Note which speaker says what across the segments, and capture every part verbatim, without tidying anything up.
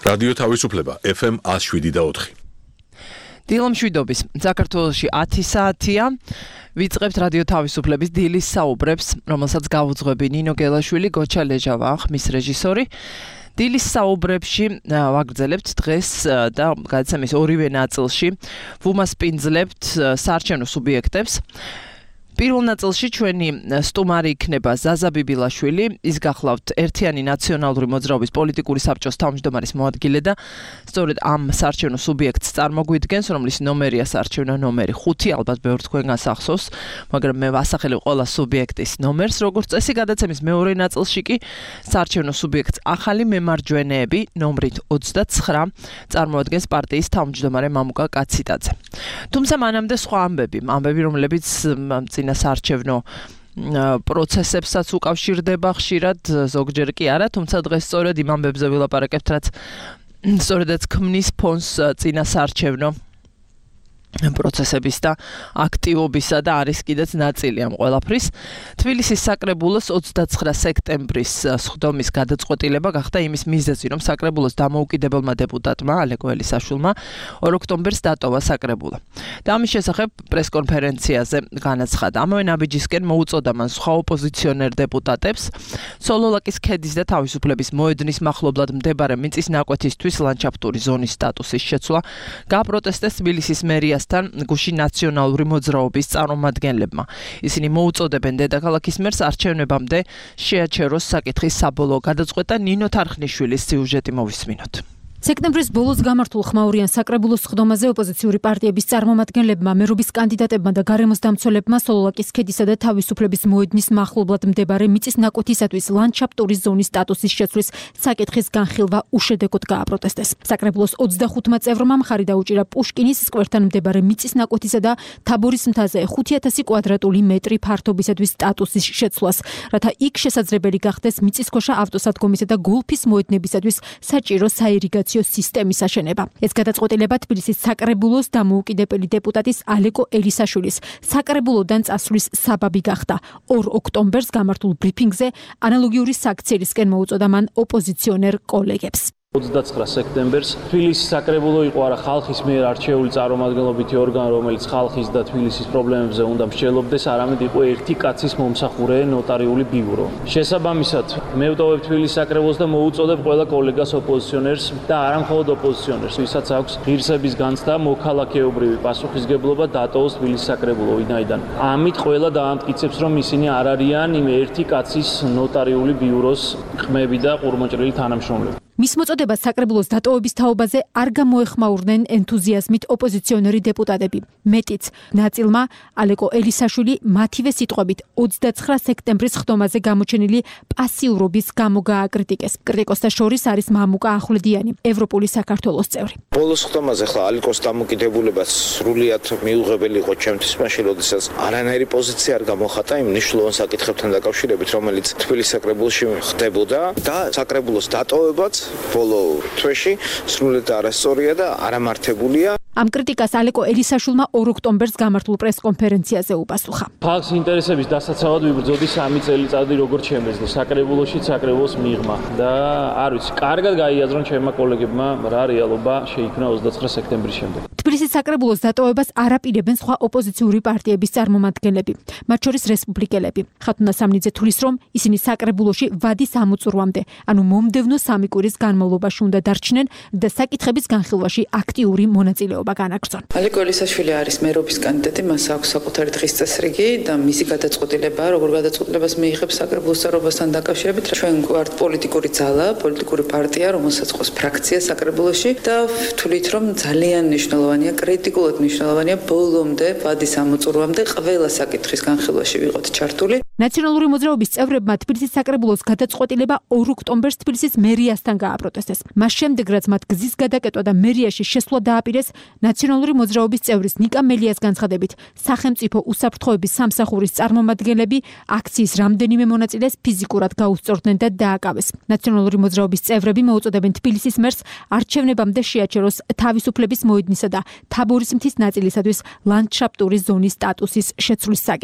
Speaker 1: რადიო თავისუფლება ეფ ემ one oh seven და four.
Speaker 2: დილამშვიდობის საქართველოში ათი საათია. ვიწყებთ რადიო თავისუფლების დილის საუბრებს, რომელსაც გავუძღვები ნინო გელაშვილი, გოჩა ლეჟავა, ხმის რეჟისორი. დილის საუბრებში ვაგრძელებთ დღეს და გადაცემის ორივე ნაწილში ვუმასპინძლებთ საარჩევნო სუბიექტებს. პირველ ნაწილში ჩვენი სტუმარი იქნება ზაზა ბიბილაშვილი, ის გახლავთ ერთიანი ნაციონალური მოძრაობის პოლიტიკური საბჭოს თავმჯდომარის მოადგილე და სწორედ ამ საარჩევნო სუბიექტს წარმოგვიდგენს, რომლის ნომერია საარჩევნო ნომერი ხუთი, ალბათ ბევრ თქვენგანს ახსოვს, მაგრამ მე ვასახელებ ყველა სუბიექტის ნომერს, როგორც წესი გადაცემის მეორე ნაწილში კი საარჩევნო სუბიექტს ახალი მემარჯვენეები ნომრით ოცდაცხრა წარმოადგენს პარტიის თავმჯდომარე მამუკა კაციტაძე. თუმცა მანამდე სხვა ამბები, ამბები რომლებიც საარჩევნო პროცესებსაც უკავშირდება ხშირად, ზოგჯერ კი არა, თუმცა დღეს სწორედ იმ ამბებზე ვილაპარაკებთ, რაც სწორედაც ქმნის ფონს წინა საარჩევნო პროცესების და აქტივობისა და არის კიდეც ნაწილი ამ ყველაფრის. თბილისის საკრებულოს ოცდაცხრა სექტემბრის სხდომის გადაწყვეტილება გახდა იმის მიზეზი, რომ საკრებულოს დამოუკიდებელმა დეპუტატმა ალეკო ელისაშვილმა ორ ოქტომბერს დატოვა საკრებულო. და ამის შესახებ პრესკონფერენციაზე განაცხადა. ამავე ნაბიჯისკენ მოუწოდა მან სხვა ოპოზიციონერ დეპუტატებს სოლოლაკის ქედის და თავისუფლების მოედნის მახლობლად მდებარე მიწის ნაკვეთისთვის ლანდშაფტური ზონის სტატუსის შეცვლა, გააპროტესტეს თბილისის მერიას გუში ნაციონალური მოძრაობის წარმომადგენლებმა. ისინი მოუწოდებენ დედაქალაქის მერს არჩევნებამდე შეაჩეროს საკითხის საბოლოო გადაწყვეტა. ნინო თარხნიშვილის სიუჟეტი მოვისმინოთ.
Speaker 3: სექტემბრის ბოლოს გამართულ ხმაურიან საკრებულოს სხდომაზე ოპოზიციური პარტიების წარმომადგენლებმა, მერობის კანდიდატებმა და გარემოს დამცველებმა სოლოლაკის ქედისა და თავისუფლების მოედნის მახლობლად მდებარე მიწის ნაკვეთისათვის ლანდშაფტური ზონის სტატუსის შეცვლის საკითხის განხილვა უშედეგოდ გააპროტესტეს. საკრებულოს ოცდახუთმა წევრმა მხარი დაუჭირა პუშკინის სკვერთან მდებარე მიწის ნაკვეთისა და თაბორის მთაზე ხუთი ათასი კვადრატული მეტრი ფართობისათვის სტატუსის შეცვლას, რათა იქ შესაძლებელი გახდეს მიწისქვეშა ავტოსადგომისა და გოლფის მოედნებისათვის საჭირო საირიგაციო სისტემის აშენება. ეს გადაწყვეტილება თბილისის საკრებულოს დამოუკიდებელი დეპუტატის ალეკო ელისაშვილის საკრებულოდან წასვლის საბაბი გახდა. ორ ოქტომბერს გამართულ ბრიფინგზე ანალოგიური საქციელისკენ მოუწოდა მან ოპოზიციონერ კოლეგებს.
Speaker 4: ოცდაცხრა სექტემბერს თბილისის საკრებულო იყო არა ხალხის მიერ არჩეული წარმომადგენლობითი ორგანო, რომელიც ხალხის და თბილისის პრობლემებზე უნდა მსჯელობდეს, არამედ იყო ერთი კაცის მომსახურე ნოტარიული ბიურო. შესაბამისად, მე ვტოვებ თბილისის საკრებულოს და მოუწოდებ ყველა კოლეგას ოპოზიციონერს და არა მხოლოდ ოპოზიციონერს, ვისაც აქვს ღირსების განცდა, მოქალაქეობრივი პასუხისგებლობა დატოვოს თბილისის საკრებულო, ვინაიდან ამით ყველა დაამტკიცებს, რომ ისინი არ არიან იმ ერთი კაცის ნოტარიული ბიუროს ყმები და ყურმოჭრილი თანამშრომლები.
Speaker 3: მის მოწოდებას საკრებულოს დატოვების თაობაზე არ გამოეხმაურნენ ენთუზიაზმით ოპოზიციონერი დეპუტატები. მეტიც, ნაწილმა ალეკო ელისაშვილი მათივე სიტყვებით ოცდაცხრა სექტემბრის ხდომაზე გამოჩენილი პასიურობის გამო გააკრიტიკეს. კრიტიკოსთა შორის არის მამუკა ახვლედიანი, ევროპული საქართველოს წევრი.
Speaker 5: ბოლოს ხდომაზე ხლა ალეკოს დამოკიდებულება სრულიად მიუღებელი იყო ჩემთვის, მაშინ როდესაც არანაირი პოზიცია არ გამოხატა იმ მნიშვნელოვან საკითხებთან დაკავშირებით, რომელიც თბილისის საკრებულოში ხდებოდა და საკრებულოს დატოვებაც ბოლო თვეში სრულიად არასწორია და არამართებულია.
Speaker 3: ამ კრიტიკას ალეკო ელისაშვილმა ორ ოქტომბერს გამართულ პრესკონფერენციაზე უპასუხა.
Speaker 4: ხალხის ინტერესების დასაცავად ვიბრძოდი სამი წელიწადი როგორც შემეძლო საკრებულოში საკრებულოს მიღმა და არ ვიცი, კარგად გაიაზრონ ჩემმა კოლეგებმა რა რეალობა შეიქმნა ოცდაცხრა სექტემბრის შემდეგ.
Speaker 3: თბილისის საკრებულოს დატოვებას არ აპირებენ სხვა ოპოზიციური პარტიების წარმომადგენლები, მათ შორის რესპუბლიკელები. ხათუნა სამნიძე თulis რომ ისინი საკრებულოში ვადის ამოწურვამდე, ანუ მომდევნო სამი კვირის განმავლობაში უნდა დარჩნენ და საკითხების განხილვაში აქტიური მონაწილეობა განაგრძონ.
Speaker 6: ალეკო ელისაშვილი არის მერობის კანდიდატი, მას აქვს საკუთარი დღის წესრიგი და მისი გადაწყვეტილება, როგორ გადაწყვეტილებას მიიღებს საკრებულოს წევრობასთან დაკავშირებით. ჩვენ გვართ პოლიტიკური ძალა, პოლიტიკური პარტია, რომელსაც ყავს ფრაქცია საკრებულოში და ვთვლით, რომ ძალიან მნიშვნელოვანია, კრიტიკულად მნიშვნელოვანია ბოლომდე, ვადის ამოწურვამდე ყველა საკითხის განხილვაში ვიყოთ ჩართული.
Speaker 3: ნაციონალური მოძრაობის წევრებმა თბილისის საკრებულოს გადაწყვეტილება ორ ოქტომბერს თბილისის მერიასთან გააპროტესტეს. მას შემდეგ, რაც მათ გზის გადაკეტვა და მერიაში შესვლა დააპირეს, ნაციონალური მოძრაობის წევრის ნიკა მელიას განცხადებით, სახელმწიფო უსაფრთხოების სამსახურის წარმომადგენლები აქციის რამდენიმე მონაწილეს ფიზიკურად გაუსწორდნენ და დააკავეს. ნაციონალური მოძრაობის წევრები მოუწოდებენ თბილისის მერს არჩევნებამდე შეაჩეროს თავისუფლების მოედნისა და თაბორის მთის ნაწილისათვის ლანდშაფტური ზონის სტატუსის შეცვლის საკითხი.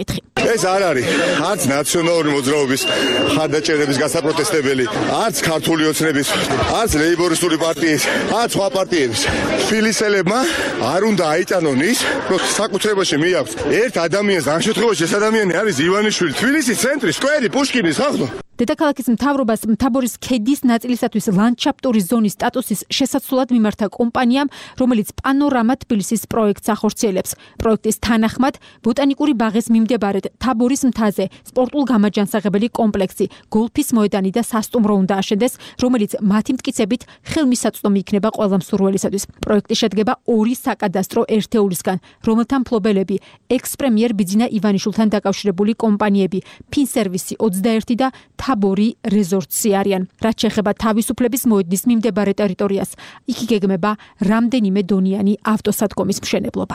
Speaker 7: ეს არ არის არც ნაციონალური მოძრაობის ხარდაჭერების გასაპროტესტებელი, არც ქართული ოცნების, არც ლეიბორისტული პარტიის, არც სხვა პარტიების. თბილისელებმა არ უნდა აიტანონ ის, რომ საკუთრებაში მიაქვს ერთ ადამიანს, ამ შემთხვევაში ეს ადამიანი არის ივანიშვილი, თბილისის ცენტრი, სკვერი, პუშკინის, ხახტო.
Speaker 3: დედაქალაქის მთავრობას მთაბორის ქედის ნაწილისათვის ლანდშაფტური ზონის სტატუსის შესაცვლად მიმართა კომპანიამ, რომელიც პანორამა თბილისის პროექტს ახორციელებს. პროექტის თანახმად, ბოტანიკური ბაღის მიმდებარედ თაბორის მთაზე სპორტულ გამაჯანსაღებელი კომპლექსი, გოლფის მოედანი და სასტუმრო უნდა აშენდეს, რომელიც მათი მტკიცებით ხელმისაწვდომი იქნება ყველა მსურველისათვის. პროექტი შედგება ორი საკადასტრო ერთეულისგან, რომელთა მფლობელები ექს-პრემიერ ბიძინა ივანიშვილთან დაკავშირებული კომპანიები, ფინსერვისი ოცდაერთი და თაბორი რეზორტსი არიან. რაც შეეხება თავისუფლების მოედნის მიმდებარე ტერიტორიას, იქ იგეგმება რამდენიმე დონიანი ავტოსადგომის მშენებლობა.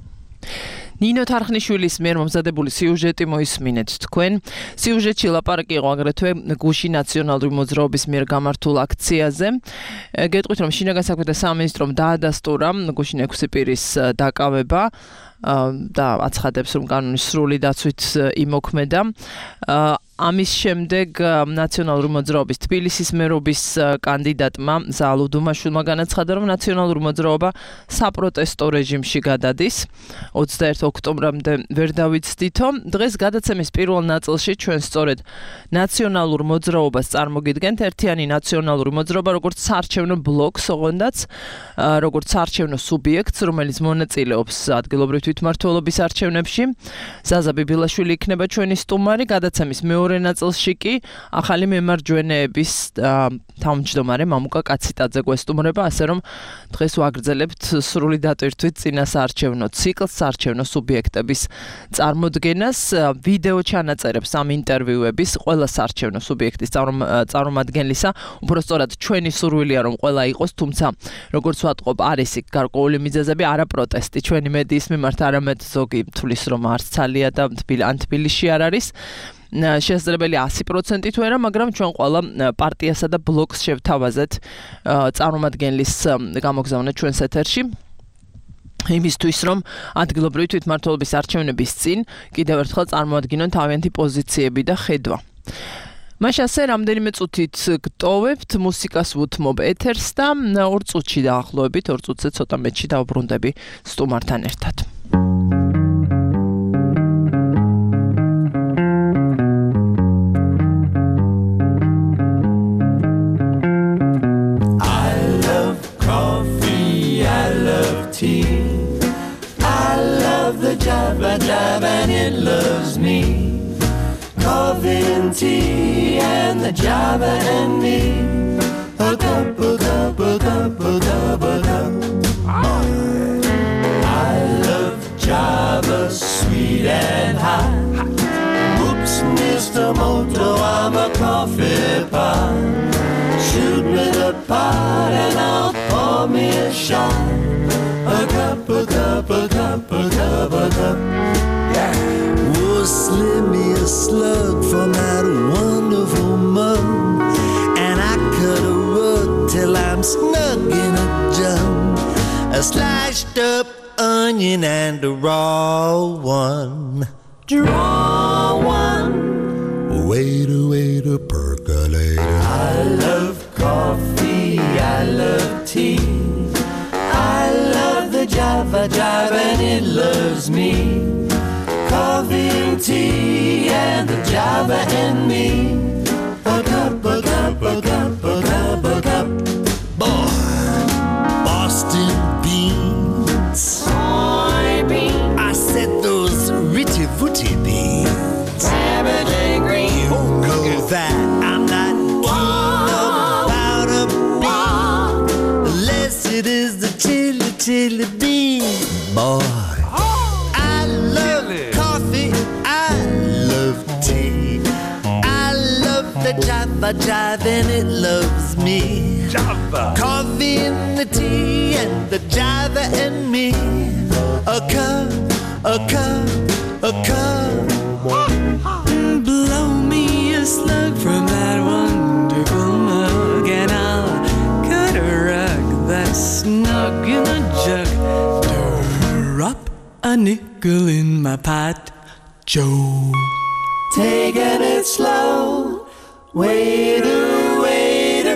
Speaker 2: ნინო თარხნიშვილის მიერ მომზადებული სიუჟეტი მოისმინეთ თქვენ. სიუჟეტში ლაპარაკი იყო აგრეთვე გუში ნაციონალური მოძრაობის მიერ გამართულ აქციაზე. გეტყვით, რომ შინაგან საქმეთა სამინისტრომ დაადასტურა გუშინ ექვსი პირის დაკავება და აცხადებს, რომ კანონის სრული დაცვით იმოქმედა. ამის შემდეგ ნაციონალური მოძრაობის თბილისის მერობის კანდიდატმა ზალუ დუმაშვილმა განაცხადა, რომ ნაციონალური მოძრაობა საპროტესტო რეჟიმში გადადის. ოცდაერთი ოქტომბრამდე ვერ დავიცდითო. დღეს გადაცემის პირველ ნაწილში ჩვენ სწორედ ნაციონალურ მოძრაობას წარმოგიდგენთ. ერთიანი ნაციონალური მოძრაობა, როგორც საარჩევნო ბლოკს, ოღონდაც როგორც საარჩევნო სუბიექტს, რომელიც მონაწილეობს ადგილობრივ თვითმმართველობის არჩევნებში. ზაზა ბიბილაშვილი იქნება ჩვენი სტუმარი. გადაცემის მეორე ნაწილში კი ახალი მემარჯვენეების თავმჯდომარე მამუკა კაციტაძე გვესტუმრება, ასე რომ დღეს ვაგრძელებთ სრული დატვირთვით წინა საარჩევნო ციკლს, საარჩევნო სუბიექტების წარმოდგენას, ვიდეო ჩანაწერებს ამ ინტერვიუების ყველა საარჩევნო სუბიექტის წარმომადგენლისა. უბრალოდ ჩვენი სურვილია, რომ ყველა იყოს, თუმცა როგორც ვატყობ, არის იქ გარკვეული მიზეზები, არა პროტესტი ჩვენი მედიის მიმართ, არამედ ზოგი თulis რომ არც ცალია და ან თბილისში არ არის. შესაძლებელია ასი პროცენტი თუ არა, მაგრამ ჩვენ ყველა პარტიასა და ბლოკს შევთავაზეთ წარმომადგენლის გამოგზავნა ჩვენს ეთერში. იმისთვის, რომ ადგილობრივი თვითმმართველობის არჩევნების წინ კიდევ ერთხელ წარმოადგინონ თავიანთი პოზიციები და ხედვა. მაშინ ასე რამდენიმე წუთით გტოვებთ, მუსიკას ვუთმობ ეთერს და ორ წუთში დაახლოებით, ორ წუთზე ცოტა მეტში დავბრუნდები სტუმართან ერთად.
Speaker 8: I love the Java Jive and it loves me. Coffee and tea and the Java and me. A cup, a cup, a cup, a cup, a cup. I love Java, sweet and hot. Oops, Mister Moto, I'm a coffee pot. Shoot me the pot and I'll pour me a shot. A cup, a cup, a cup, a cup, a cup. Yeah. Oh, slip me a slug from that wonderful mug, and I cut a rug till I'm snug in a jug. A sliced up onion and a raw one. Draw one. Waiter, waiter, percolator. I love coffee, I love tea. I love the Java Jive and it loves me. Coffee and tea and the Java and me. A cup, a cup, a cup, a cup, a cup. Boy, Boston beans. Soybeans. I said those ritty footy beans. Cabbage green. You know that I'm not keen about a bean unless it is the chili chili bean. Boy, I love coffee, I love tea, I love the Java Jive and it loves me. Java. Coffee and the tea and the Java and me. A cup, a cup, a cup. Blow me a slug from that wonderful mug and I'll cut a rug that's snug in a jug. Drop a nickel in my pot, Joe. taking it slow. Waiter, waiter,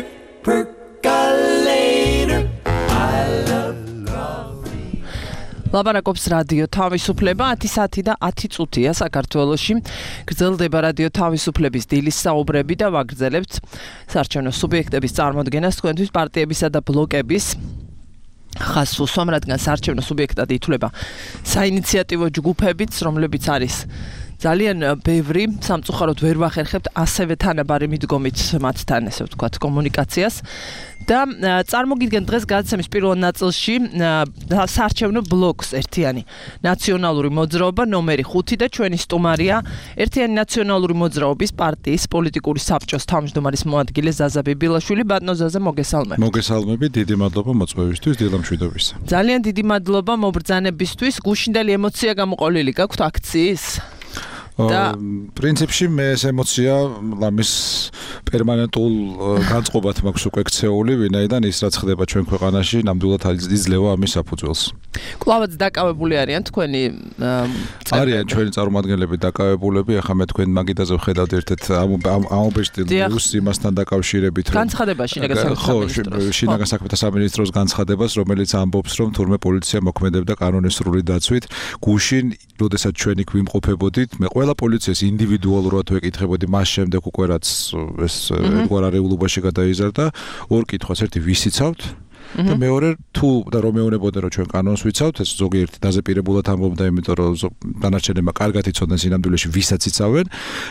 Speaker 8: percolator. I love coffee.
Speaker 2: ლაპარაკობს რადიო თავისუფლება ათი საათი და ათი წუთია საქართველოში. გრძელდება რადიო თავისუფლების დილის საუბრები და ვაგრძელებთ საარჩევნო სუბიექტების წარმოდგენას თქვენთვის პარტიებისა და ბლოკების ხაზს უსვამ, რადგან საარჩევნო სუბიექტად ითვლება საინიციატივო ჯგუფებიც, რომლებიც არის ძალიან ბევრი, სამწუხაროდ ვერ ვახერხებთ ასევე თანაბარი მიდგომით მათთან, ესე ვთქვათ, კომუნიკაციას. და წარმოგიდგენთ დღეს გადაცემის პირველ ნაწილში საარჩევნო ბლოკს ერთიანი ნაციონალური მოძრაობა ნომერი ხუთი და ჩვენი სტუმარია ერთიანი ნაციონალური მოძრაობის პარტიის პოლიტიკური საბჭოს თავმჯდომარის მოადგილე ზაზა ბიბილაშვილი. ბატონო ზაზა, მოგესალმებით.
Speaker 9: მოგესალმებით, დიდი მადლობა მოწვევისთვის, დილამშვიდობისა.
Speaker 2: ძალიან დიდი მადლობა მობრძანებისთვის. გუშინდელი ემოცია გამოყოლილი გაქვთ აქციის?
Speaker 9: და პრინციპში მე ეს ემოცია ლამის პერმანენტულ განწყობად მაქვს უკვე ქცეული, ვინაიდან ის რაც ხდება ჩვენ ქვეყანაში, ნამდვილად იძლევა ამის საფუძველს.
Speaker 2: კლავაც დაკავებული არიან თქვენი
Speaker 9: არიან ჩვენი წარმომადგენლები დაკავებულები, ახლა მე თქვენ მაგიდაზე ვხედავთ ერთ-ერთ ამობეჭდილს იმასთან დაკავშირებით,
Speaker 2: რომ განცხადება შინაგან საქმეთა
Speaker 9: ხო, შინაგან საქმეთა სამინისტროს განცხადებას, რომელიც ამბობს, რომ თურმე პოლიცია მოქმედებდა კანონისრული დაცვით, გუშინ, როდესაც ჩვენი გვიმყოფებოდით, მე ყველა პოლიციას ინდივიდუალურად ვეკითხებოდი მას შემდეგ უკვე რაც ეს ერთგვარ არეულობაში გადაიზარდა, ორ კითხვას, ერთი ვისიცავთ და მეორე თუ და რომ მეუბნებოდა რომ ჩვენ კანონს ვიცავთ, ეს ზოგიერთი დაზეპირებულად ამბობდა, იმიტომ რომ დანარჩენებმა კარგად იცოდნენ სინამდვილეში ვისაც იცავენ.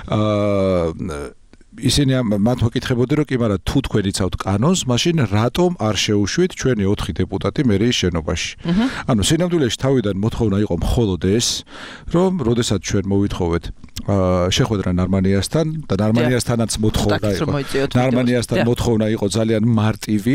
Speaker 9: აა ისინი მათ ვეკითხებოდი რომ კი, მაგრამ თუ თქვენ იცავთ კანონს, მაშინ რატომ არ შეუშვით ჩვენი ოთხი დეპუტატი მერიის შენობაში? ანუ სინამდვილეში თავიდან მოთხოვნა იყო მხოლოდ ეს, რომ როდესაც ჩვენ მოვითხოვეთ შეხვედრა ნარმანიასთან და ნარმანიასთანაც მოთხოვნა იყო. ნარმანიასთან მოთხოვნა იყო ძალიან მარტივი,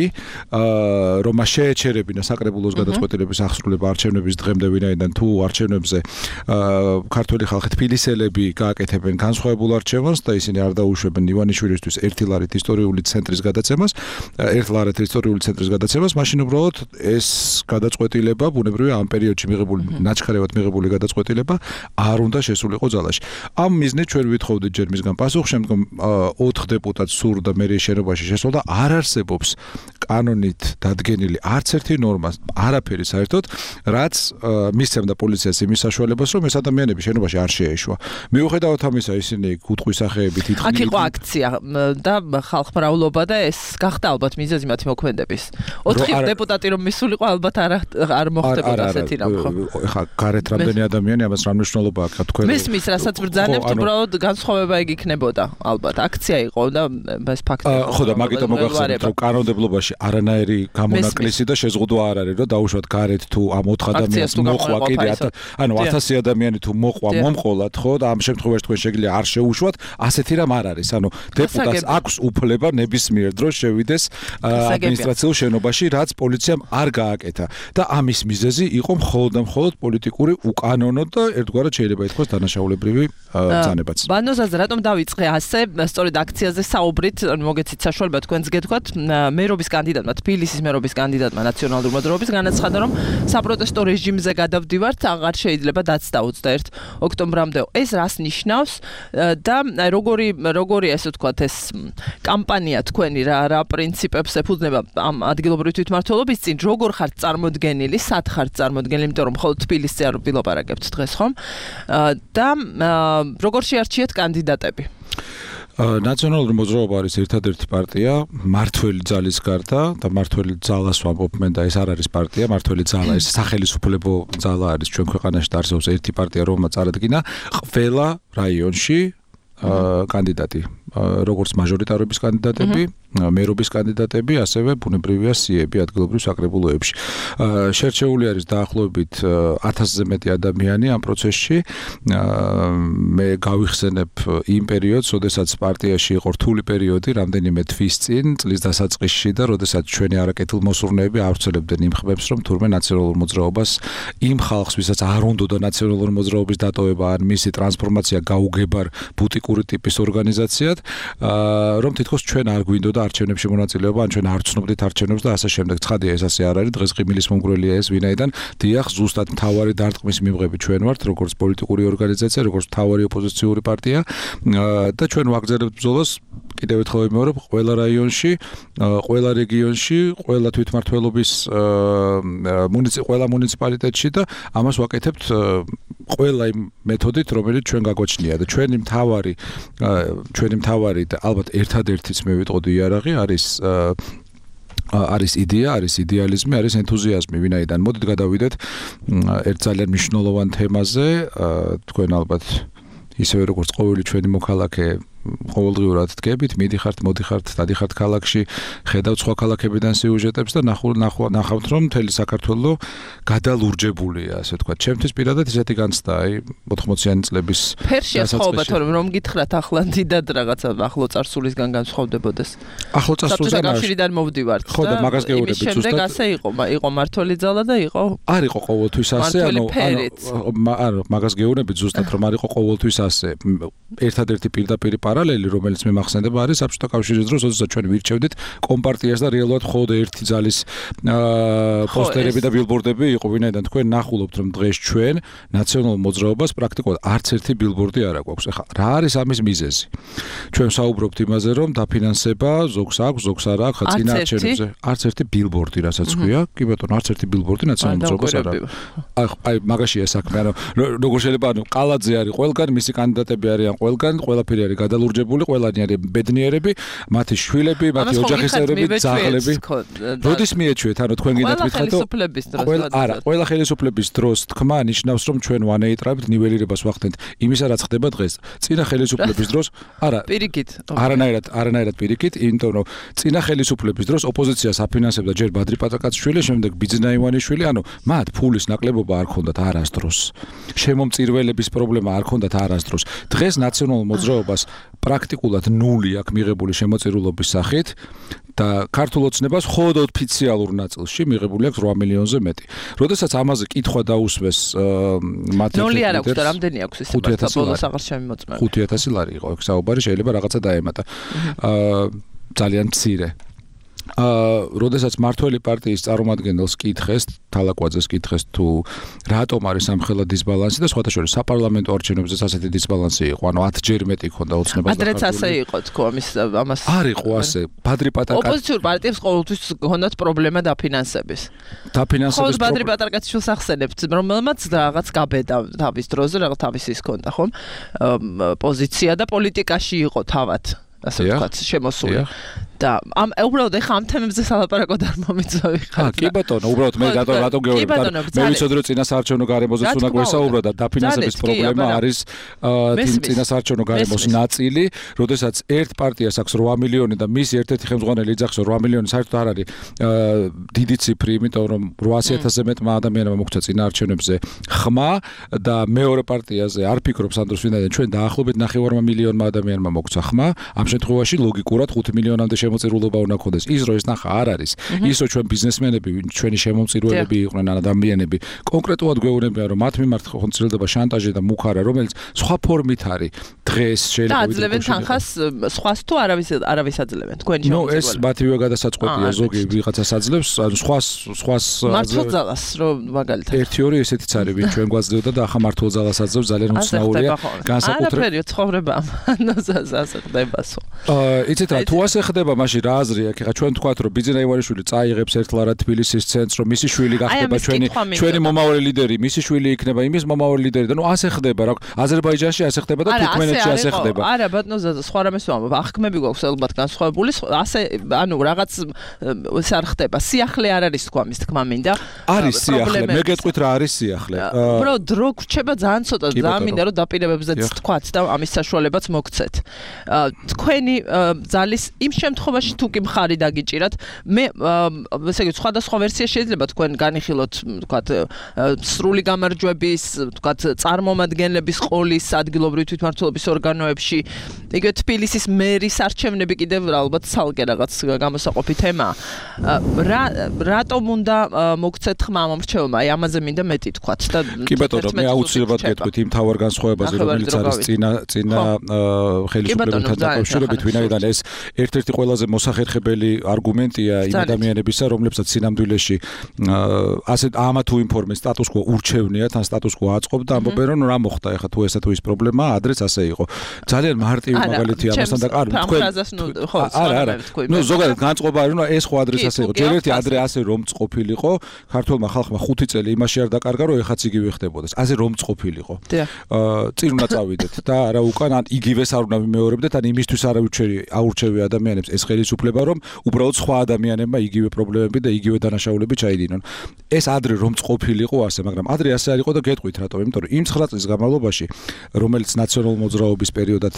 Speaker 9: რომ მას შეეჩერებინა საკრებულოს გადაწყვეტილების აღსრულება არჩევნების დღემდე, ვინაიდან თუ არჩევნებზე ქართველი ხალხი თბილისელები გააკეთებენ განსხვავებულ არჩევანს და ისინი არ დაუშვებენ ივანიშვილისთვის ერთი ლარით ისტორიული ცენტრის გადაცემას, ერთ ლარით ისტორიული ცენტრის გადაცემას, მაშინ უბრალოდ ეს გადაწყვეტილება, ბუნებრივია ამ პერიოდში მიღებული, ნაჩქარევად მიღებული გადაწყვეტილება არ უნდა შესულიყო ძალაში. ამ მიზნით ჩვენ ვითხოვდით ჯერ მისგან პასუხს, შემდგომ ოთხ დეპუტატს სურდა მერიის შენობაში შესვლა და არ არსებობს კანონით დადგენილი არც ერთი ნორმა, არაფერი საერთოდ, რაც მისცემდა პოლიციას იმის საშუალებას, რომ ეს ადამიანები შენობაში არ შეეშვა. მიუხედავად ამისა, ისინი კუთხვის სახეებით ითხოვდნენ
Speaker 2: აქცია და ხალხმრავლობა და ეს გახდა ალბათ მიზეზი მათი მოქმედების. ოთხი დეპუტატი რომ მისულიყო, ალბათ არ არ მოხდებოდა ასეთი რამ, ხო?
Speaker 9: ეხლა გარეთ რამდენი ადამიანი, ამას რა მნიშვნელობა აქვს თქვენ?
Speaker 2: მისმის, რასაც ბრძანებთ, უბრალოდ განსხვავება ეგ იქნებოდა, ალბათ. აქცია იყო და ეს ფაქტია.
Speaker 9: ხო და მაგიტომ მოგახსენებთ, რომ კანონმდებლობაში არანაირი გამონაკლისი და შეზღუდვა არ არის, რომ დაუშვათ გარეთ თუ ამ ოთხ ადამიანს მოყვა კიდე ანუ ათასი ადამიანი თუ მოყვა, მომყოლათ, ხო და ამ შემთხვევაში თქვენ შეგიძლია არ შეუშვათ, ასეთი რამ არ არის. ანუ დეპუტატს აქვს უფლება ნებისმიერ დროს შევიდეს ადმინისტრაციულ შენობაში, რაც პოლიციამ არ გააკეთა და ამის მიზეზი იყო მხოლოდ და მხოლოდ პოლიტიკური უკანონო და ერთგვარად შეიძლება ითქვას დანაშაულებრივი ბრძანებაც.
Speaker 2: ბატონო ზაზა, რატომ დავიწყე ასე სწორედ აქციაზე საუბრით, მოგეცით საშუალება თქვენს გეთქვათ, მერობის კანდიდატმა, თბილისის მერობის კანდიდატმა ნაციონალური მოძრაობის განაცხადა, რომ საპროტესტო რეჟიმზე გადავდივართ, აღარ შეიძლება დაცდა ოცდაერთი ოქტომბრამდე. ეს რას ნიშნავს და როგორი როგორი ასე ვთქვათ ეს კამპანია თქვენი რა რა პრინციპებს ეფუძნება ამ ადგილობრივი თვითმმართველობის წინ, როგორ ხართ წარმოდგენილი, სად ხართ წარმოდგენილი, იმიტომ რომ მხოლოდ თბილისზე არ ვილაპარაკებთ დღეს, ხომ? და როგორ შეარჩიეთ კანდიდატები?
Speaker 9: ნაციონალური მოძრაობა არის ერთადერთი პარტია მართველი ძალის გარდა და მართველი ძალას ვამბობ მე და ეს არ არის პარტია, მართველი ძალა, ეს სახელმწიფო ძალა არის ჩვენ ქვეყანაში და არსებობს ერთი პარტია, რომელმაც წარადგინა ყველა რაიონში კანდიდატი, როგორც მაჟორიტარობის კანდიდატები, მერობის კანდიდატები, ასევე ბუნებრივია სიები ადგილობრივ საკრებულოებში. შერჩეული არის დაახლოებით ათასზე მეტი ადამიანი ამ პროცესში. მე გავიხსენებ იმ პერიოდს, როდესაც პარტიაში იყო რთული პერიოდი, რამდენიმე თვის წინ, წლის დასაწყისში და როდესაც ჩვენი არაკეთილმოსურნეები ავრცელებდნენ იმ ხმებს, რომ თურმე ნაციონალურ მოძრაობას იმ ხალხს, ვისაც არ უნდოდა ნაციონალური მოძრაობის დატოვება, ან მისი ტრანსფორმაცია გაუგებარ ბუტიკური ტიპის ორგანიზაციად, მაგალითად, რომ თითქოს ჩვენ არ გვინდოდა არჩევნებში მონაწილეობა, ან ჩვენ არ ვცნობდით არჩევნებს და ასე შემდეგ. ცხადია, ეს ასე არ არის. დღეს ღიმილის მომგვრელია ეს, ვინაიდან დიახ, ზუსტად მთავარი დარტყმის მიღები ჩვენ ვართ, როგორც პოლიტიკური ორგანიზაცია, როგორც მთავარი ოპოზიციური პარტია და ჩვენ ვაგრძელებთ ბრძოლას კიდევ ერთხელ ვიმეორებ, ყველა რაიონში, ყველა რეგიონში, ყველა თვითმმართველობის მუნიციპ ყველა მუნიციპალიტეტში და ამას ვაკეთებთ ყველა იმ მეთოდით, რომელიც ჩვენ გაგვაჩნია და ჩვენი მთავარი ჩვენი მთავარი და ალბათ ერთადერთიც მე ვიტყოდი იარაღი არის არის იდეა, არის იდეალიზმი, არის ენთუზიაზმი, ვინაიდან მოდით გადავიდეთ ერთ ძალიან მნიშვნელოვან თემაზე, თქვენ ალბათ ისევე როგორც ყოველი ჩვენი მოქალაქე ყოველდღიურად დგებით, მიდიხართ, მოდიხართ, დადიხართ ქალაქში, ხედავთ სხვა ქალაქებიდან სიუჟეტებს და ნახავთ, რომ მთელი საქართველო გადალურჯებულია, ასე ვთქვათ. ჩემთვის პირადად ისეთი განცდა, აი, ოთხმოციანი წლების
Speaker 2: ფერშია სხვაობა, თორემ რომ გითხრათ ახლა დიდად რაღაცა ახლო წარსულისგან განსხვავდებოდეს.
Speaker 9: ახლო წარსულისგან
Speaker 2: კავშირიდან მოვდივართ
Speaker 9: ხო და მაგას გეუბნებით ზუსტად.
Speaker 2: შემდეგ ასე იყო, იყო მართალი ძალა და იყო
Speaker 9: არ იყო ყოველთვის ასე, ანუ ანუ მაგას გეუბნებით ზუსტად, რომ არ იყო ყოველთვის ასე. ერთადერთი პირდაპირ პარალელი, რომელიც მე მახსენდება, არის საბჭოთა კავშირის დროს, როდესაც ჩვენ ვირჩევდით კომპარტიას და რეალურად მხოლოდ ერთი ძალის პოსტერები და ბილბორდები იყო, ვინაიდან თქვენ ნახულობთ, რომ დღეს ჩვენ ნაციონალურ მოძრაობას პრაქტიკულად არც ერთი ბილბორდი არ აქვს. ეხლა რა არის ამის მიზეზი? ჩვენ საუბრობთ იმაზე, რომ დაფინანსება ზოგს აქვს, ზოგს არ აქვს, ხა წინა არჩევნებზე არც ერთი ბილბორდი, რასაც ქვია, კი ბატონო, არც ერთი ბილბორდი ნაციონალურ მოძრაობას არ აქვს. აი, აი, მაგაშია საქმე, ანუ როგორ შეიძლება, ანუ ყალაძე არის ყველგან, მისი კანდიდატები არიან ყველგან, ყველაფერი არის გადალურჯებული, ყველანი არის ბედნიერები, მათი შვილები, მათი ოჯახის წევრები, ძაღლები. როდის მიეჩვიეთ, ანუ თქვენ გინდათ მითხრათ, ყველა არა, ყველა ხელისუფლების დროს თქმა ნიშნავს, რომ ჩვენ ვანეიტრებთ ნიველირებას ვახდენთ იმისა, რაც ხდება დღეს. წინა ხელისუფლების დროს, არა,
Speaker 2: პირიქით.
Speaker 9: არანაირად, არანაირად პირიქით, იმიტომ რომ წინა ხელისუფლების დროს ოპოზიციას აფინანსებდა ჯერ ბადრი პატაკაცშვილი, შემდეგ ბიძინა ივანიშვილი, ანუ მათ ფულის ნაკლებობა არ ქონდათ არასდროს. შემომწირველების პრობლემა არ ქონდათ არასდროს. დღეს ნაციონალურ მოძრაობას პრაქტიკულად ნული აქვს მიღებული შემოწირულობის სახით და ქართულ ოცნებას მხოლოდ ოფიციალურ ნაწილში მიღებული აქვს რვა მილიონზე მეტი. როდესაც ამაზე კითხვა დაუსვეს მათი
Speaker 2: ნული არ აქვს და რამდენი აქვს ეს ბოლოს აღარ შემოწმება.
Speaker 9: ხუთი ათასი ლარი იყო ეგ საუბარი, შეიძლება რაღაცა დაემატა. აა ძალიან მცირე. აა როდესაც მართველი პარტიის წარმომადგენელს კითხეს, თალაკვაძეს კითხეს თუ რატომ არის ამხელა დისბალანსი და სხვათა შორის საპარლამენტო არჩევნებზეც ასეთი დისბალანსი იყო, ანუ ათჯერ მეტი ქონდა ოცნებას.
Speaker 2: ადრეც ასე იყო თქო, ამის ამას
Speaker 9: არ იყო ასე. ბადრი პატაკა
Speaker 2: ოპოზიციურ პარტიებს ყოველთვის ჰქონდათ პრობლემა დაფინანსების.
Speaker 9: დაფინანსების
Speaker 2: პრობლემა. ბადრი პატაკაციშვილს ახსენებთ, რომელმაც რაღაც გაბედა თავის დროზე, რაღაც თავის ის ქონდა, ხომ? პოზიცია და პოლიტიკაში იყო თავად. ასე ვთქვათ, შემოსული. და ამ უბრალოდ ეხა ამ თემებზე სალაპარაკოდ არ მომიწევი ხარ.
Speaker 9: აა, კი ბატონო, უბრალოდ მე რატო რატო გეუბნები, მე ვიცოდი რომ წინა საარჩევნო გარემოზეც უნდა გვესაუბრა და დაფინანსების პრობლემა არის აა წინა საარჩევნო გარემოს ნაწილი, როდესაც ერთ პარტიას აქვს რვა მილიონი და მის ერთ-ერთი ხელმძღვანელი იძახს რვა მილიონი საერთოდ არ არის აა დიდი ციფრი, იმიტომ რომ რვაასი ათასზე მეტმა ადამიანმა მოგვცა წინა არჩევნებზე ხმა და მეორე პარტიაზე არ ფიქრობს ანდროს ვინაიდან ჩვენ დაახლოებით ნახევარმა მილიონმა ადამიანმა მოგვცა ხმა, ამ შემთხვევაში ლოგიკურად ხუთი მილიონამდე შემოწირულობა უნდა გქონდეს. ის რო ეს ნახა არ არის. ის რო ჩვენ ბიზნესმენები, ჩვენი შემომწირულები იყვნენ ადამიანები, კონკრეტულად გვეუბნებიან, რომ მათ მიმართ ხონცრილდება შანტაჟი და მუხარა, რომელიც სხვა ფორმით არის. დღეს შეიძლება
Speaker 2: და აძლევენ თანხას სხვას თუ არავის არავის აძლევენ თქვენი შემოწირულება.
Speaker 9: ნუ ეს მათივე გადასაწყვეტია, ზოგი ვიღაცას აძლევს, ანუ სხვას სხვას
Speaker 2: მართლ ძალას რომ მაგალითად.
Speaker 9: ერთი ორი ესეთიც არის, ვინ ჩვენ გვაძლევდა და ახლა მართლ ძალას აძლევს, ძალიან უცნაურია.
Speaker 2: განსაკუთრებით არაფერი ცხოვრება ანუ ასე ხდებასო.
Speaker 9: აა იცით რა, თუ ასე ხდება მაშინ რა აზრია აქ? ეხლა ჩვენ თქვათ რომ ბიძინა ივანიშვილი წაიღებს ერთლარად თბილისის ცენტრს, რომ მისი შვილი გახდება ჩვენი ჩვენი მომავალი ლიდერი, მისი შვილი იქნება იმის მომავალი ლიდერი და ნუ ასე ხდება რა. აზერბაიჯანში ასე ხდება და თურქმენეთში ასე ხდება.
Speaker 2: არა ბატონო ზაზა, სხვა რამეს ვამბობ. აღქმები გვაქვს ალბათ განსხვავებული, ასე ანუ რაღაც ეს არ ხდება. სიახლე არ არის თქვა მის თქმა მინდა.
Speaker 9: არის სიახლე, მე გეტყვით რა არის სიახლე.
Speaker 2: ბრო დრო გვჩება ძალიან ცოტა, ძალიან მინდა რომ დაპირებებზეც თქვათ და ამის საშუალებაც მოგცეთ. თქვენი ძალის იმ შემთხვევაში შემთხვევაში თუ კი მხარი დაგიჭირათ, მე ესე იგი სხვადასხვა ვერსია შეიძლება თქვენ განიხილოთ, ვთქვათ, სრული გამარჯვების, ვთქვათ, წარმომადგენლების ყოლის ადგილობრივი თვითმმართველობის ორგანოებში, იგივე თბილისის მერის არჩევნები კიდევ ალბათ ცალკე რაღაც გამოსაყოფი თემაა. რა რატომ უნდა მოგცეთ ხმა ამ მრჩეველმა? აი ამაზე მინდა მეტი თქვათ და
Speaker 9: კი ბატონო, მე აუცილებლად გეტყვით იმ თავარ განსხვავებაზე, რომელიც არის წინა წინა ხელისუფლებასთან დაკავშირებით, ვინაიდან ეს ერთ-ერთი ყველაზე მოსახერხებელი არგუმენტია იმ ადამიანებისა, რომლებსაც სინამდვილეში ასე ამა თუ იმ ფორმის სტატუს quo ურჩევნიათ, ან სტატუს quo აწყობთ და ამბობენ, რომ რა მოხდა ეხლა თუ ესა თუ ის პრობლემაა, ადრეც ასე იყო. ძალიან მარტივი მაგალითია ამასთან და არ თქვენ
Speaker 2: ხო,
Speaker 9: არა, არა. ნუ ზოგადად განწყობა არის, რომ ეს ხო ადრეც ასე იყო. ჯერ ერთი ადრე ასე რომ წყופილიყო, ქართულმა ხალხმა ხუთი წელი იმაში არ დაკარგა, რომ ეხაც იგივე ხდებოდეს. ასე რომ წყופილიყო. აა წინ უნდა წავიდეთ და არა უკან ან იგივეს არ უნდა ვიმეორებდეთ, ან იმისთვის არავითარი აურჩევი ადამიანებს ეს ხელისუფლება, რომ უბრალოდ სხვა ადამიანებმა იგივე პრობლემები და იგივე დანაშაულები ჩაიდინონ. ეს ადრე რომ წყופილიყო ასე, მაგრამ ადრე ასე არ იყო და გეტყვით რატომ? იმიტომ რომ იმ ცხრა წლის განმავლობაში, რომელიც ნაციონალურ მოძრაობის პერიოდად